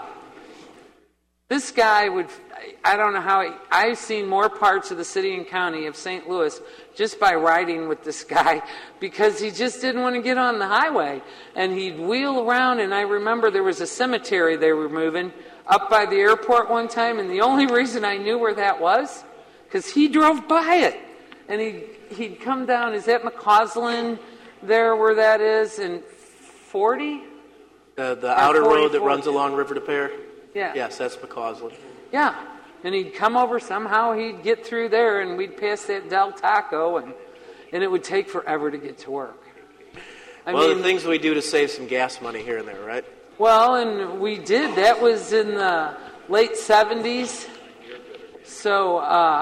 this guy would, I don't know how, I've seen more parts of the city and county of St. Louis just by riding with this guy because he just didn't want to get on the highway. And he'd wheel around, and I remember there was a cemetery they were moving up by the airport one time, and the only reason I knew where that was, because he drove by it. And he'd come down, is that McCausland there where that is, in 40? The outer road that 44. runs along River de Pere? Yeah. Yes, that's McCausland. Yeah, and he'd come over somehow, he'd get through there, and we'd pass that Del Taco, and it would take forever to get to work. I mean, the things we do to save some gas money here and there, right? Well, and we did. That was in the late 70s, so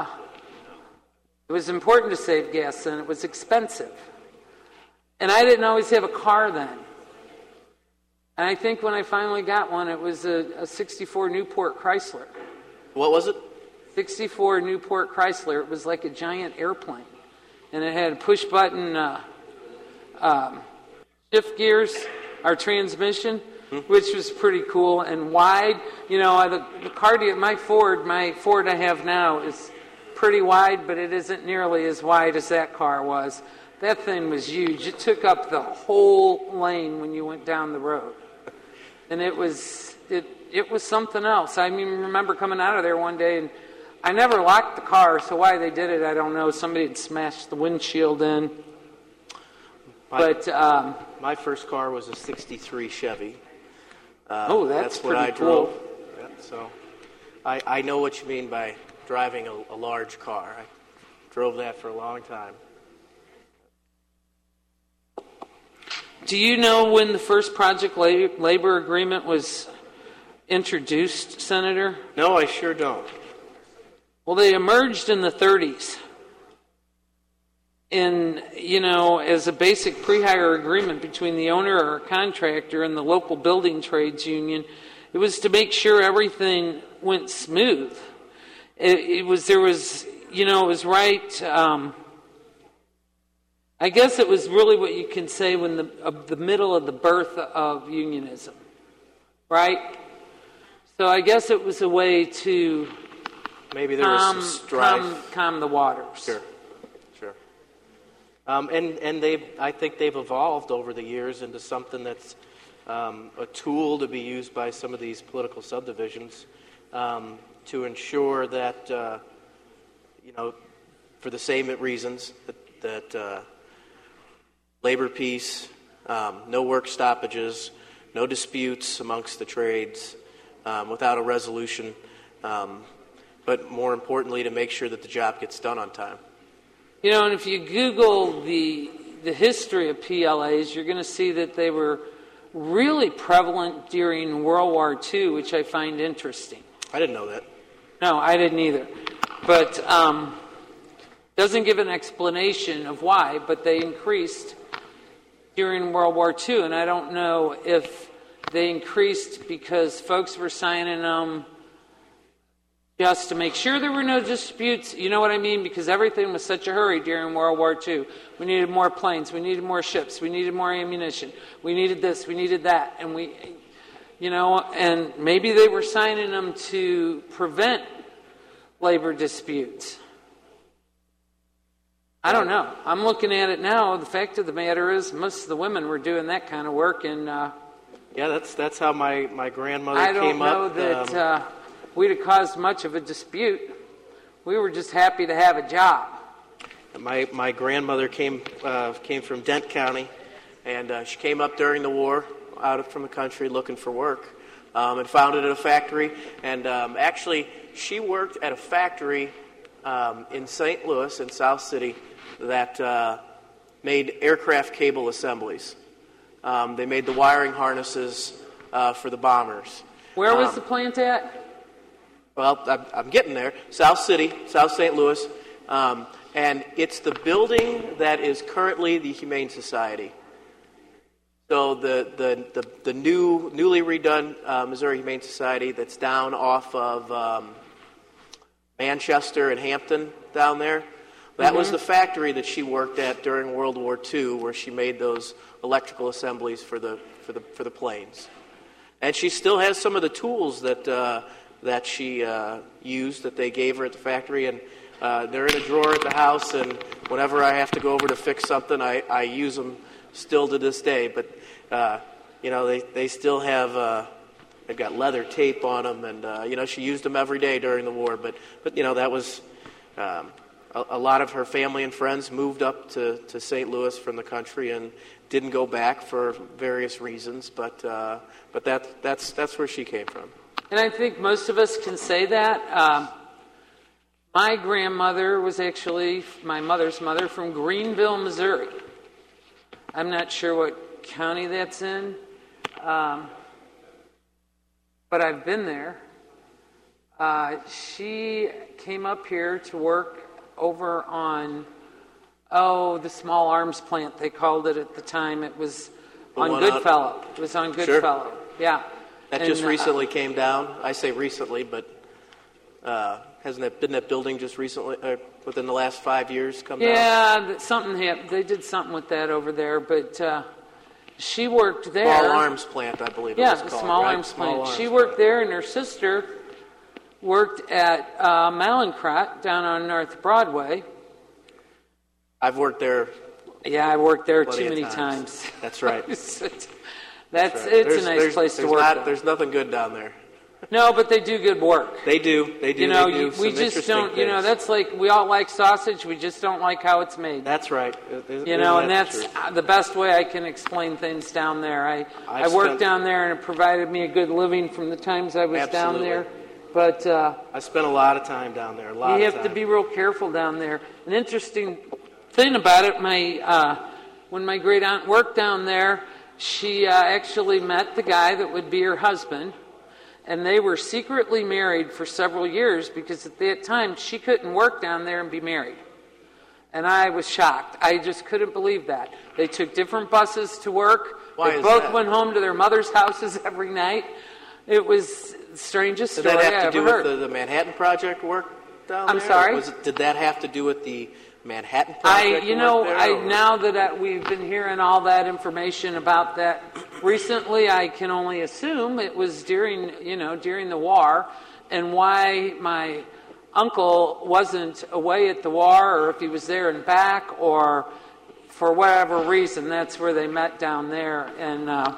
it was important to save gas, and it was expensive. And I didn't always have a car then. And I think when I finally got one, it was a 64 Newport Chrysler. What was it? 64 Newport Chrysler. It was like a giant airplane. And it had push-button shift gears, our transmission, which was pretty cool and wide. You know, the car, my Ford I have now is pretty wide, but it isn't nearly as wide as that car was. That thing was huge. It took up the whole lane when you went down the road. And it was something else. I mean, remember coming out of there one day, and I never locked the car, so why they did it, I don't know. Somebody had smashed the windshield in. My first car was a 63 Chevy. That's what I pretty drove. cool. Yeah, so I know what you mean by driving a large car. I drove that for a long time. Do you know when the first project labor agreement was introduced, Senator? No, I sure don't. Well, they emerged in the 30s. As a basic pre-hire agreement between the owner or contractor and the local building trades union. It was to make sure everything went smooth. It was right. I guess it was really what you can say when the middle of the birth of unionism, right? So I guess it was a way to maybe there was some strife, calm the waters. Sure. And I think they've evolved over the years into something that's a tool to be used by some of these political subdivisions to ensure that for the same reasons that labor peace, no work stoppages, no disputes amongst the trades without a resolution, but more importantly, to make sure that the job gets done on time. And if you Google the history of PLAs, you're going to see that they were really prevalent during World War II, which I find interesting. I didn't know that. No, I didn't either. But doesn't give an explanation of why, but they increased during World War II, and I don't know if they increased because folks were signing them just to make sure there were no disputes. You know what I mean? Because everything was such a hurry during World War II. We needed more planes. We needed more ships. We needed more ammunition. We needed this. We needed that. And and maybe they were signing them to prevent labor disputes. I don't know. I'm looking at it now. The fact of the matter is most of the women were doing that kind of work. And yeah, that's how my grandmother I don't came up. know that we'd have caused much of a dispute. We were just happy to have a job. My grandmother came from Dent County, and she came up during the war out from the country looking for work, and founded a factory. And actually, she worked at a factory in St. Louis, in South City, that made aircraft cable assemblies. They made the wiring harnesses for the bombers. Where was the plant at? Well, I'm getting there. South City, South St. Louis. And it's the building that is currently the Humane Society. So the newly redone Missouri Humane Society that's down off of Manchester and Hampton down there, that was the factory that she worked at during World War II, where she made those electrical assemblies for the planes. And she still has some of the tools that she used that they gave her at the factory, and they're in a drawer at the house. And whenever I have to go over to fix something, I use them still to this day. But they still have. They've got leather tape on them, and she used them every day during the war. But that was. A lot of her family and friends moved up to St. Louis from the country and didn't go back for various reasons, but that's where she came from. And I think most of us can say that. My grandmother was actually my mother's mother from Greenville, Missouri. I'm not sure what county that's in, but I've been there. She came up here to work over on, the small arms plant, they called it at the time. It was on Goodfellow. It was on Goodfellow, sure. Yeah. That just recently came down. I say recently, but been that building just recently, within the last 5 years, come down? Yeah, something happened. They did something with that over there, but she worked there. Small arms plant, I believe it was called. Yeah, the small arms plant. She worked there, and her sister worked at Mallinckrodt down on North Broadway. I've worked there. Yeah, I worked there too many times. That's right. It's a nice place to work. There's nothing good down there. No, but they do good work. They do. We just don't. Things. That's like we all like sausage. We just don't like how it's made. That's right. And that's the best way I can explain things down there. I worked down there, and it provided me a good living from the times I was down there. But I spent a lot of time down there. You have to be real careful down there. An interesting thing about it, when my great aunt worked down there, she actually met the guy that would be her husband, and they were secretly married for several years because at that time she couldn't work down there and be married. And I was shocked. I just couldn't believe that. They took different buses to work. They both went home to their mother's houses every night. It was the strangest story I ever heard. Did that have to do with the Manhattan Project work down there? I'm sorry? Did that have to do with the Manhattan Project now that we've been hearing all that information about that recently, I can only assume it was during the war, and why my uncle wasn't away at the war, or if he was there and back, or for whatever reason, that's where they met down there. And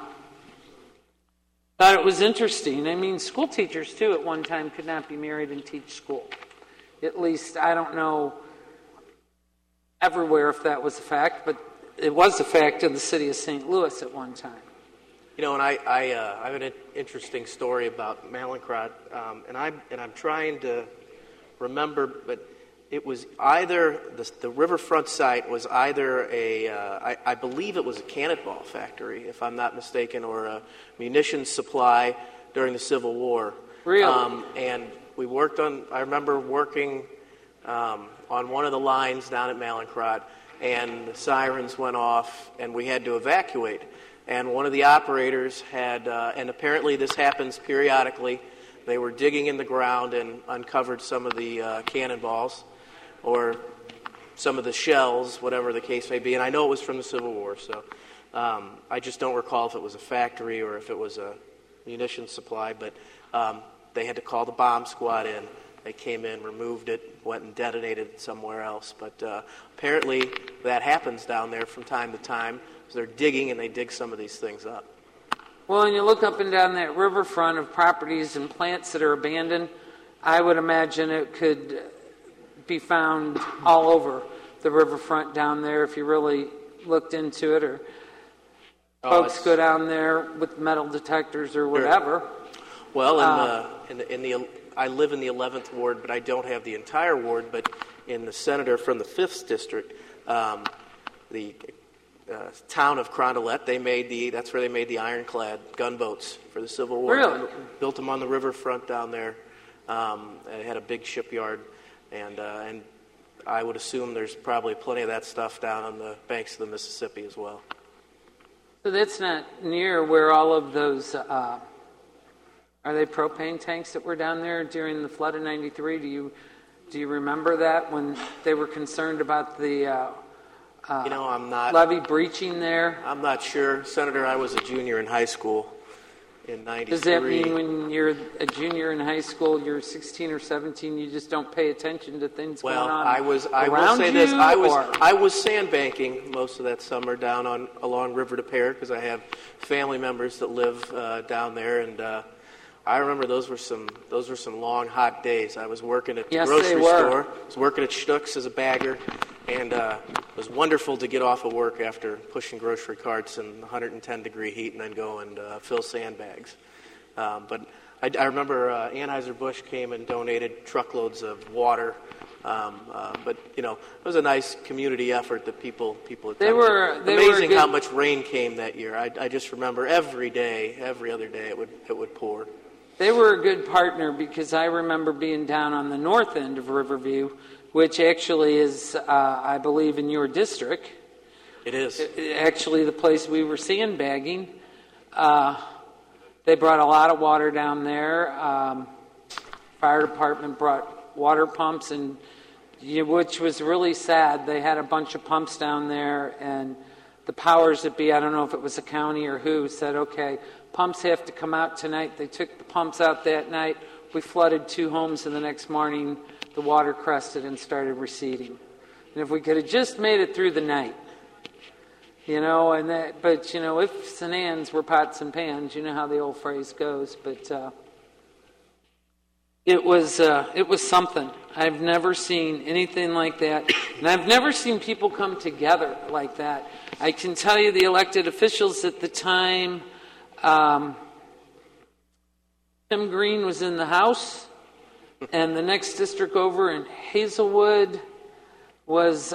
thought it was interesting. I mean, school teachers, too, at one time could not be married and teach school. At least, I don't know everywhere if that was a fact, but it was a fact in the city of St. Louis at one time. And I have an interesting story about Mallinckrodt, and I'm trying to remember, but it was either the riverfront site was either I believe it was a cannonball factory, if I'm not mistaken, or a munitions supply during the Civil War. Really? And we worked on. I remember working on one of the lines down at Mallinckrodt, and the sirens went off, and we had to evacuate. And one of the operators had, and apparently this happens periodically. They were digging in the ground and uncovered some of the cannonballs, or some of the shells, whatever the case may be. And I know it was from the Civil War, so I just don't recall if it was a factory or if it was a munitions supply. But they had to call the bomb squad in. They came in, removed it, went and detonated it somewhere else. But apparently that happens down there from time to time. So they're digging, and they dig some of these things up. Well, and you look up and down that riverfront of properties and plants that are abandoned, I would imagine it could be found all over the riverfront down there if you really looked into it, or folks go down there with metal detectors or whatever. Well, I live in the 11th ward, but I don't have the entire ward. But in the senator from the 5th district, the town of Carondelet, that's where they made the ironclad gunboats for the Civil War. Really? Built them on the riverfront down there. It had a big shipyard, and I would assume there's probably plenty of that stuff down on the banks of the Mississippi as well. So that's not near where all of those, are they propane tanks that were down there during the flood of 93? Do you remember that when they were concerned about the I'm not levee breaching there? I'm not sure. Senator, I was a junior in high school in 93. Does that mean when you're a junior in high school, you're 16 or 17, you just don't pay attention to things going on I will say you, this. I was sandbanking most of that summer down along River Des Peres because I have family members that live down there, and I remember those were some long, hot days. I was working at the grocery store. I was working at Schnucks as a bagger, and it was wonderful to get off of work after pushing grocery carts in 110-degree heat and then go and fill sandbags. But I remember Anheuser-Busch came and donated truckloads of water. But it was a nice community effort that people attempted. Amazing how much rain came that year. I just remember every other day it would pour. They were a good partner because I remember being down on the north end of Riverview, which actually is, I believe, in your district. It is. Actually, the place we were sandbagging. They brought a lot of water down there. Fire department brought water pumps, and which was really sad. They had a bunch of pumps down there, and the powers that be, I don't know if it was the county or who, said, okay, pumps have to come out tonight. They took the pumps out that night. We flooded 2 homes, and the next morning the water crested and started receding. And if we could have just made it through the night, but ifs and ands were pots and pans, you know how the old phrase goes. But it was something. I've never seen anything like that, and I've never seen people come together like that. I can tell you the elected officials at the time, Tim Green was in the House, and the next district over in Hazelwood was,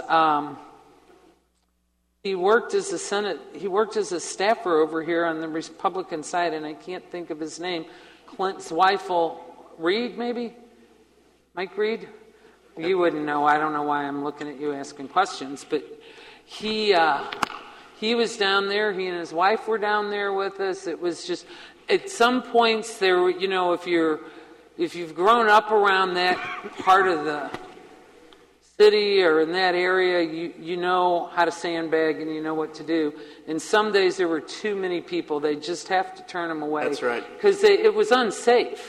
he worked as a staffer over here on the Republican side, and I can't think of his name. Clint Zweifel Reed, maybe? Mike Reed? You wouldn't know. I don't know why I'm looking at you asking questions, but he was down there. He and his wife were down there with us. It was just, at some points there were, if you've grown up around that part of the city or in that area, you know how to sandbag and you know what to do. And some days there were too many people. They just have to turn them away. That's right. Because it was unsafe.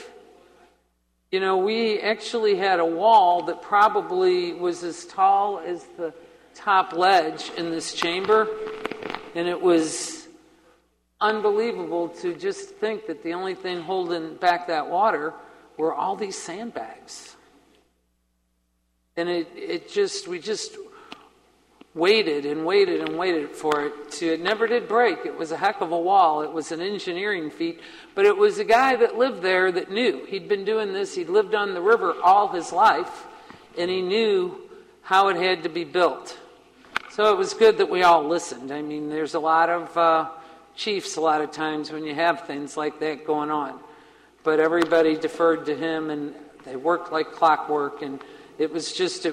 We actually had a wall that probably was as tall as the top ledge in this chamber. And it was unbelievable to just think that the only thing holding back that water were all these sandbags. And we just waited and waited and waited for it it never did break. It was a heck of a wall. It was an engineering feat. But it was a guy that lived there that knew. He'd been doing this. He'd lived on the river all his life. And he knew how it had to be built. So it was good that we all listened. I mean, there's a lot of chiefs a lot of times when you have things like that going on. But everybody deferred to him, and they worked like clockwork. And it was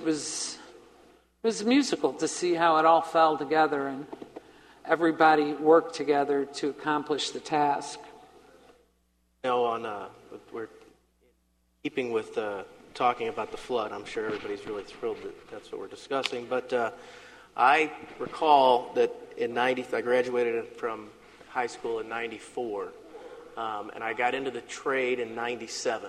musical to see how it all fell together and everybody worked together to accomplish the task. We're keeping with talking about the flood. I'm sure everybody's really thrilled that that's what we're discussing. But I recall that I graduated from high school in 94, and I got into the trade in 97.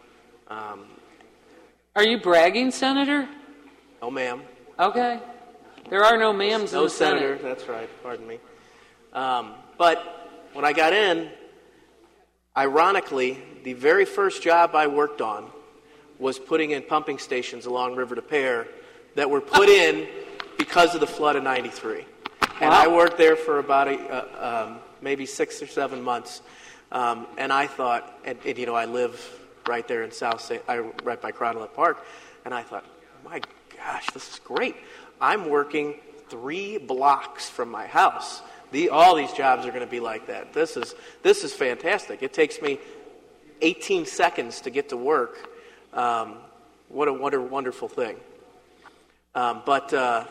Are you bragging, Senator? No, ma'am. Okay. There are no ma'ams in the Senate. No, Senator. That's right. Pardon me. But when I got in, ironically, the very first job I worked on was putting in pumping stations along River Des Peres that were put in because of the flood of 93. And I worked there for about maybe 6 or 7 months. And I thought, I live right there in right by Cronolette Park, and I thought, my gosh, this is great. I'm working 3 blocks from my house. All these jobs are going to be like that. This is fantastic. It takes me 18 seconds to get to work. What a wonderful thing. But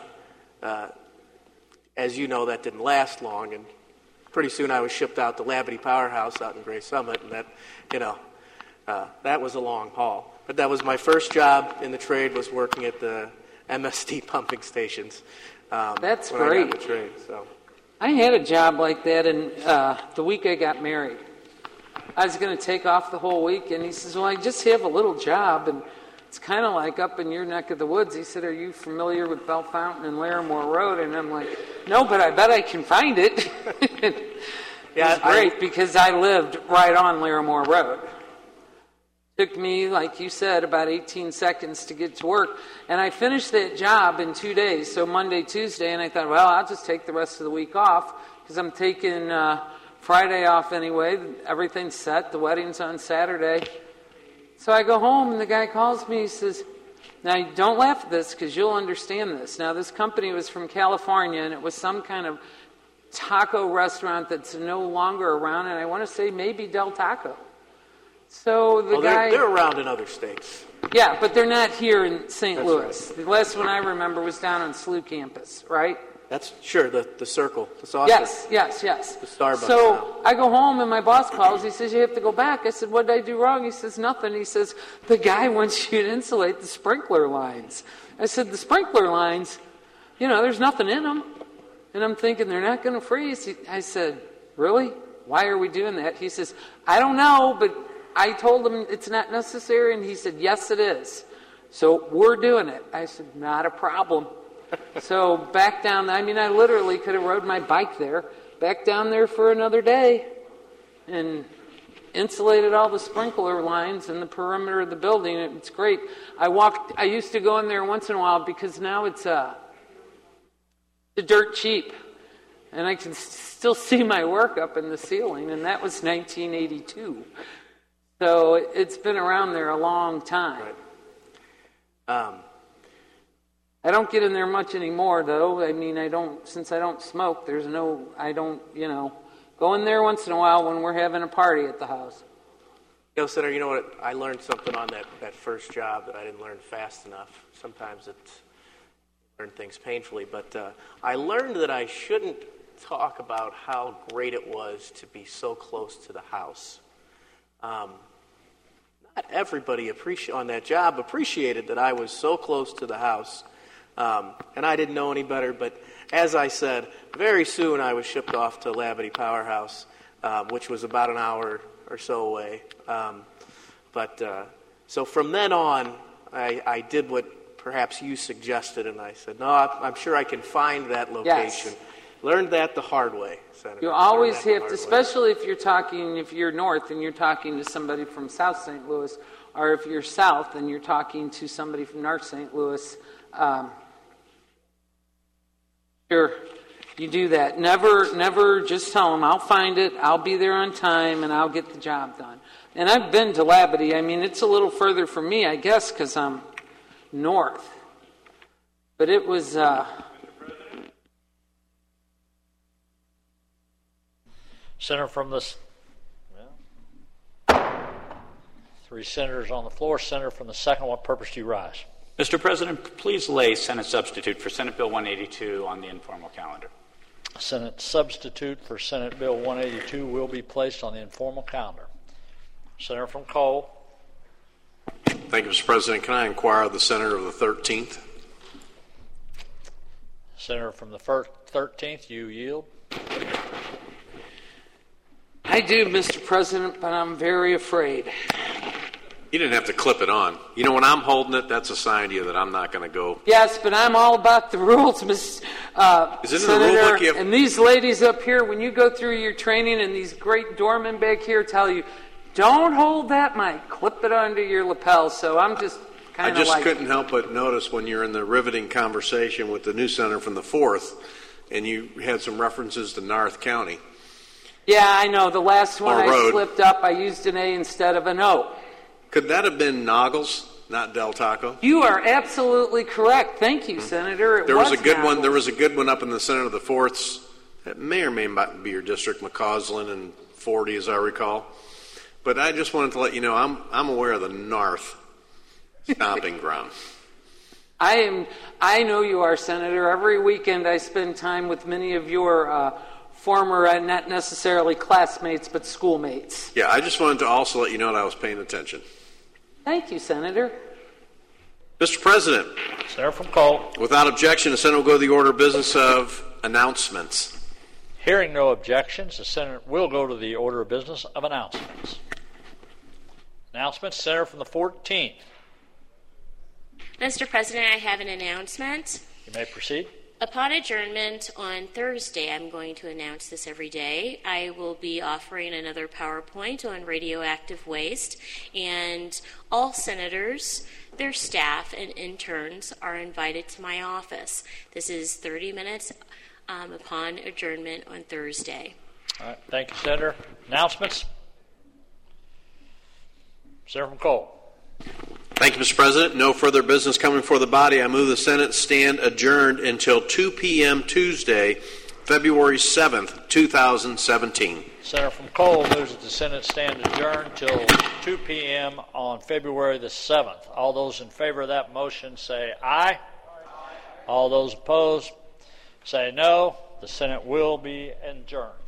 as you know, that didn't last long, and pretty soon I was shipped out to Labadie Powerhouse out in Gray Summit, and that was a long haul. But that was my first job in the trade, was working at the MSD pumping stations. That's when great. I got in the trade, so. I had a job like that in the week I got married. I was going to take off the whole week, and he says, well, I just have a little job, and it's kind of like up in your neck of the woods. He said, are you familiar with Bell Fountain and Larimore Road? And I'm like, no, but I bet I can find it. Yeah, it was great because I lived right on Larimore Road. Took me, like you said, about 18 seconds to get to work. And I finished that job in 2 days, so Monday, Tuesday, and I thought, well, I'll just take the rest of the week off because I'm taking Friday off anyway. Everything's set. The wedding's on Saturday. So I go home, and the guy calls me. He says, now, don't laugh at this because you'll understand this. Now, this company was from California, and it was some kind of taco restaurant that's no longer around, and I want to say maybe Del Taco. So the guy... They're around in other states. Yeah, but they're not here in St. That's Louis. right. The last one I remember was down on SLU campus, right? That's sure, the circle, the sausage. Yes. The Starbucks. So I go home and my boss calls. He says, you have to go back. I said, what did I do wrong? He says, nothing. He says, the guy wants you to insulate the sprinkler lines. I said, the sprinkler lines, there's nothing in them. And I'm thinking, they're not going to freeze. I said, really? Why are we doing that? He says, I don't know, but I told him it's not necessary. And he said, yes, it is. So we're doing it. I said, not a problem. So back down, I literally could have rode my bike there, back down there for another day and insulated all the sprinkler lines in the perimeter of the building. It's great. I used to go in there once in a while because now it's dirt cheap. And I can still see my work up in the ceiling, and that was 1982. So it's been around there a long time. Right. I don't get in there much anymore, though. Since I don't smoke, go in there once in a while when we're having a party at the house. Senator, you know what? I learned something on that first job that I didn't learn fast enough. Sometimes I learn things painfully, but I learned that I shouldn't talk about how great it was to be so close to the house. Not everybody on that job appreciated that I was so close to the house. And I didn't know any better, but as I said, very soon I was shipped off to Labadie Powerhouse, which was about an hour or so away. So from then on, I did what perhaps you suggested, and I said, no, I'm sure I can find that location. Yes. Learned that the hard way, Senator. You always have to, especially if you're north and you're talking to somebody from South St. Louis, or if you're south and you're talking to somebody from North St. Louis. Sure, you do that. Never just tell them, I'll find it, I'll be there on time, and I'll get the job done. And I've been to Labadie. It's a little further from me, I guess, because I'm north. But it was... Senator from this... Three senators on the floor. Senator from the second, what purpose do you rise? Mr. President, please lay Senate substitute for Senate Bill 182 on the informal calendar. Senate substitute for Senate Bill 182 will be placed on the informal calendar. Senator from Cole. Thank you, Mr. President. Can I inquire of the Senator of the 13th? Senator from the 13th, you yield. I do, Mr. President, but I'm very afraid. You didn't have to clip it on. When I'm holding it, that's a sign to you that I'm not going to go. Yes, but I'm all about the rules, Ms. Senator. The rule and these ladies up here, when you go through your training, and these great doormen back here tell you, don't hold that mic, clip it onto your lapel. So I'm just kind of I just couldn't help but notice when you're in the riveting conversation with the new senator from the 4th, and you had some references to Narth County. Yeah, I know. The last one I slipped up, I used an A instead of an O. Could that have been Noggles, not Del Taco? You are absolutely correct. Thank you, Senator. There was a good one. There was a good one up in the Senate of the 4ths. That may or may not be your district, McCausland and 40, as I recall. But I just wanted to let you know I'm aware of the Narth stomping ground. I know you are, Senator. Every weekend I spend time with many of your former, not necessarily classmates, but schoolmates. Yeah, I just wanted to also let you know that I was paying attention. Thank you, Senator. Mr. President. Senator from Cole. Without objection, the Senate will go to the order of business of announcements. Hearing no objections, the Senate will go to the order of business of announcements. Announcements, Senator from the 14th. Mr. President, I have an announcement. You may proceed. Upon adjournment on Thursday, I'm going to announce this every day, I will be offering another PowerPoint on radioactive waste, and all senators, their staff, and interns are invited to my office. This is 30 minutes upon adjournment on Thursday. All right. Thank you, Senator. Announcements? Senator from Cole. Thank you, Mr. President. No further business coming before the body. I move the Senate stand adjourned until 2 p.m. Tuesday, February 7th, 2017. Senator from Cole moves that the Senate stand adjourned until 2 p.m. on February the 7th. All those in favor of that motion say aye. All those opposed say no. The Senate will be adjourned.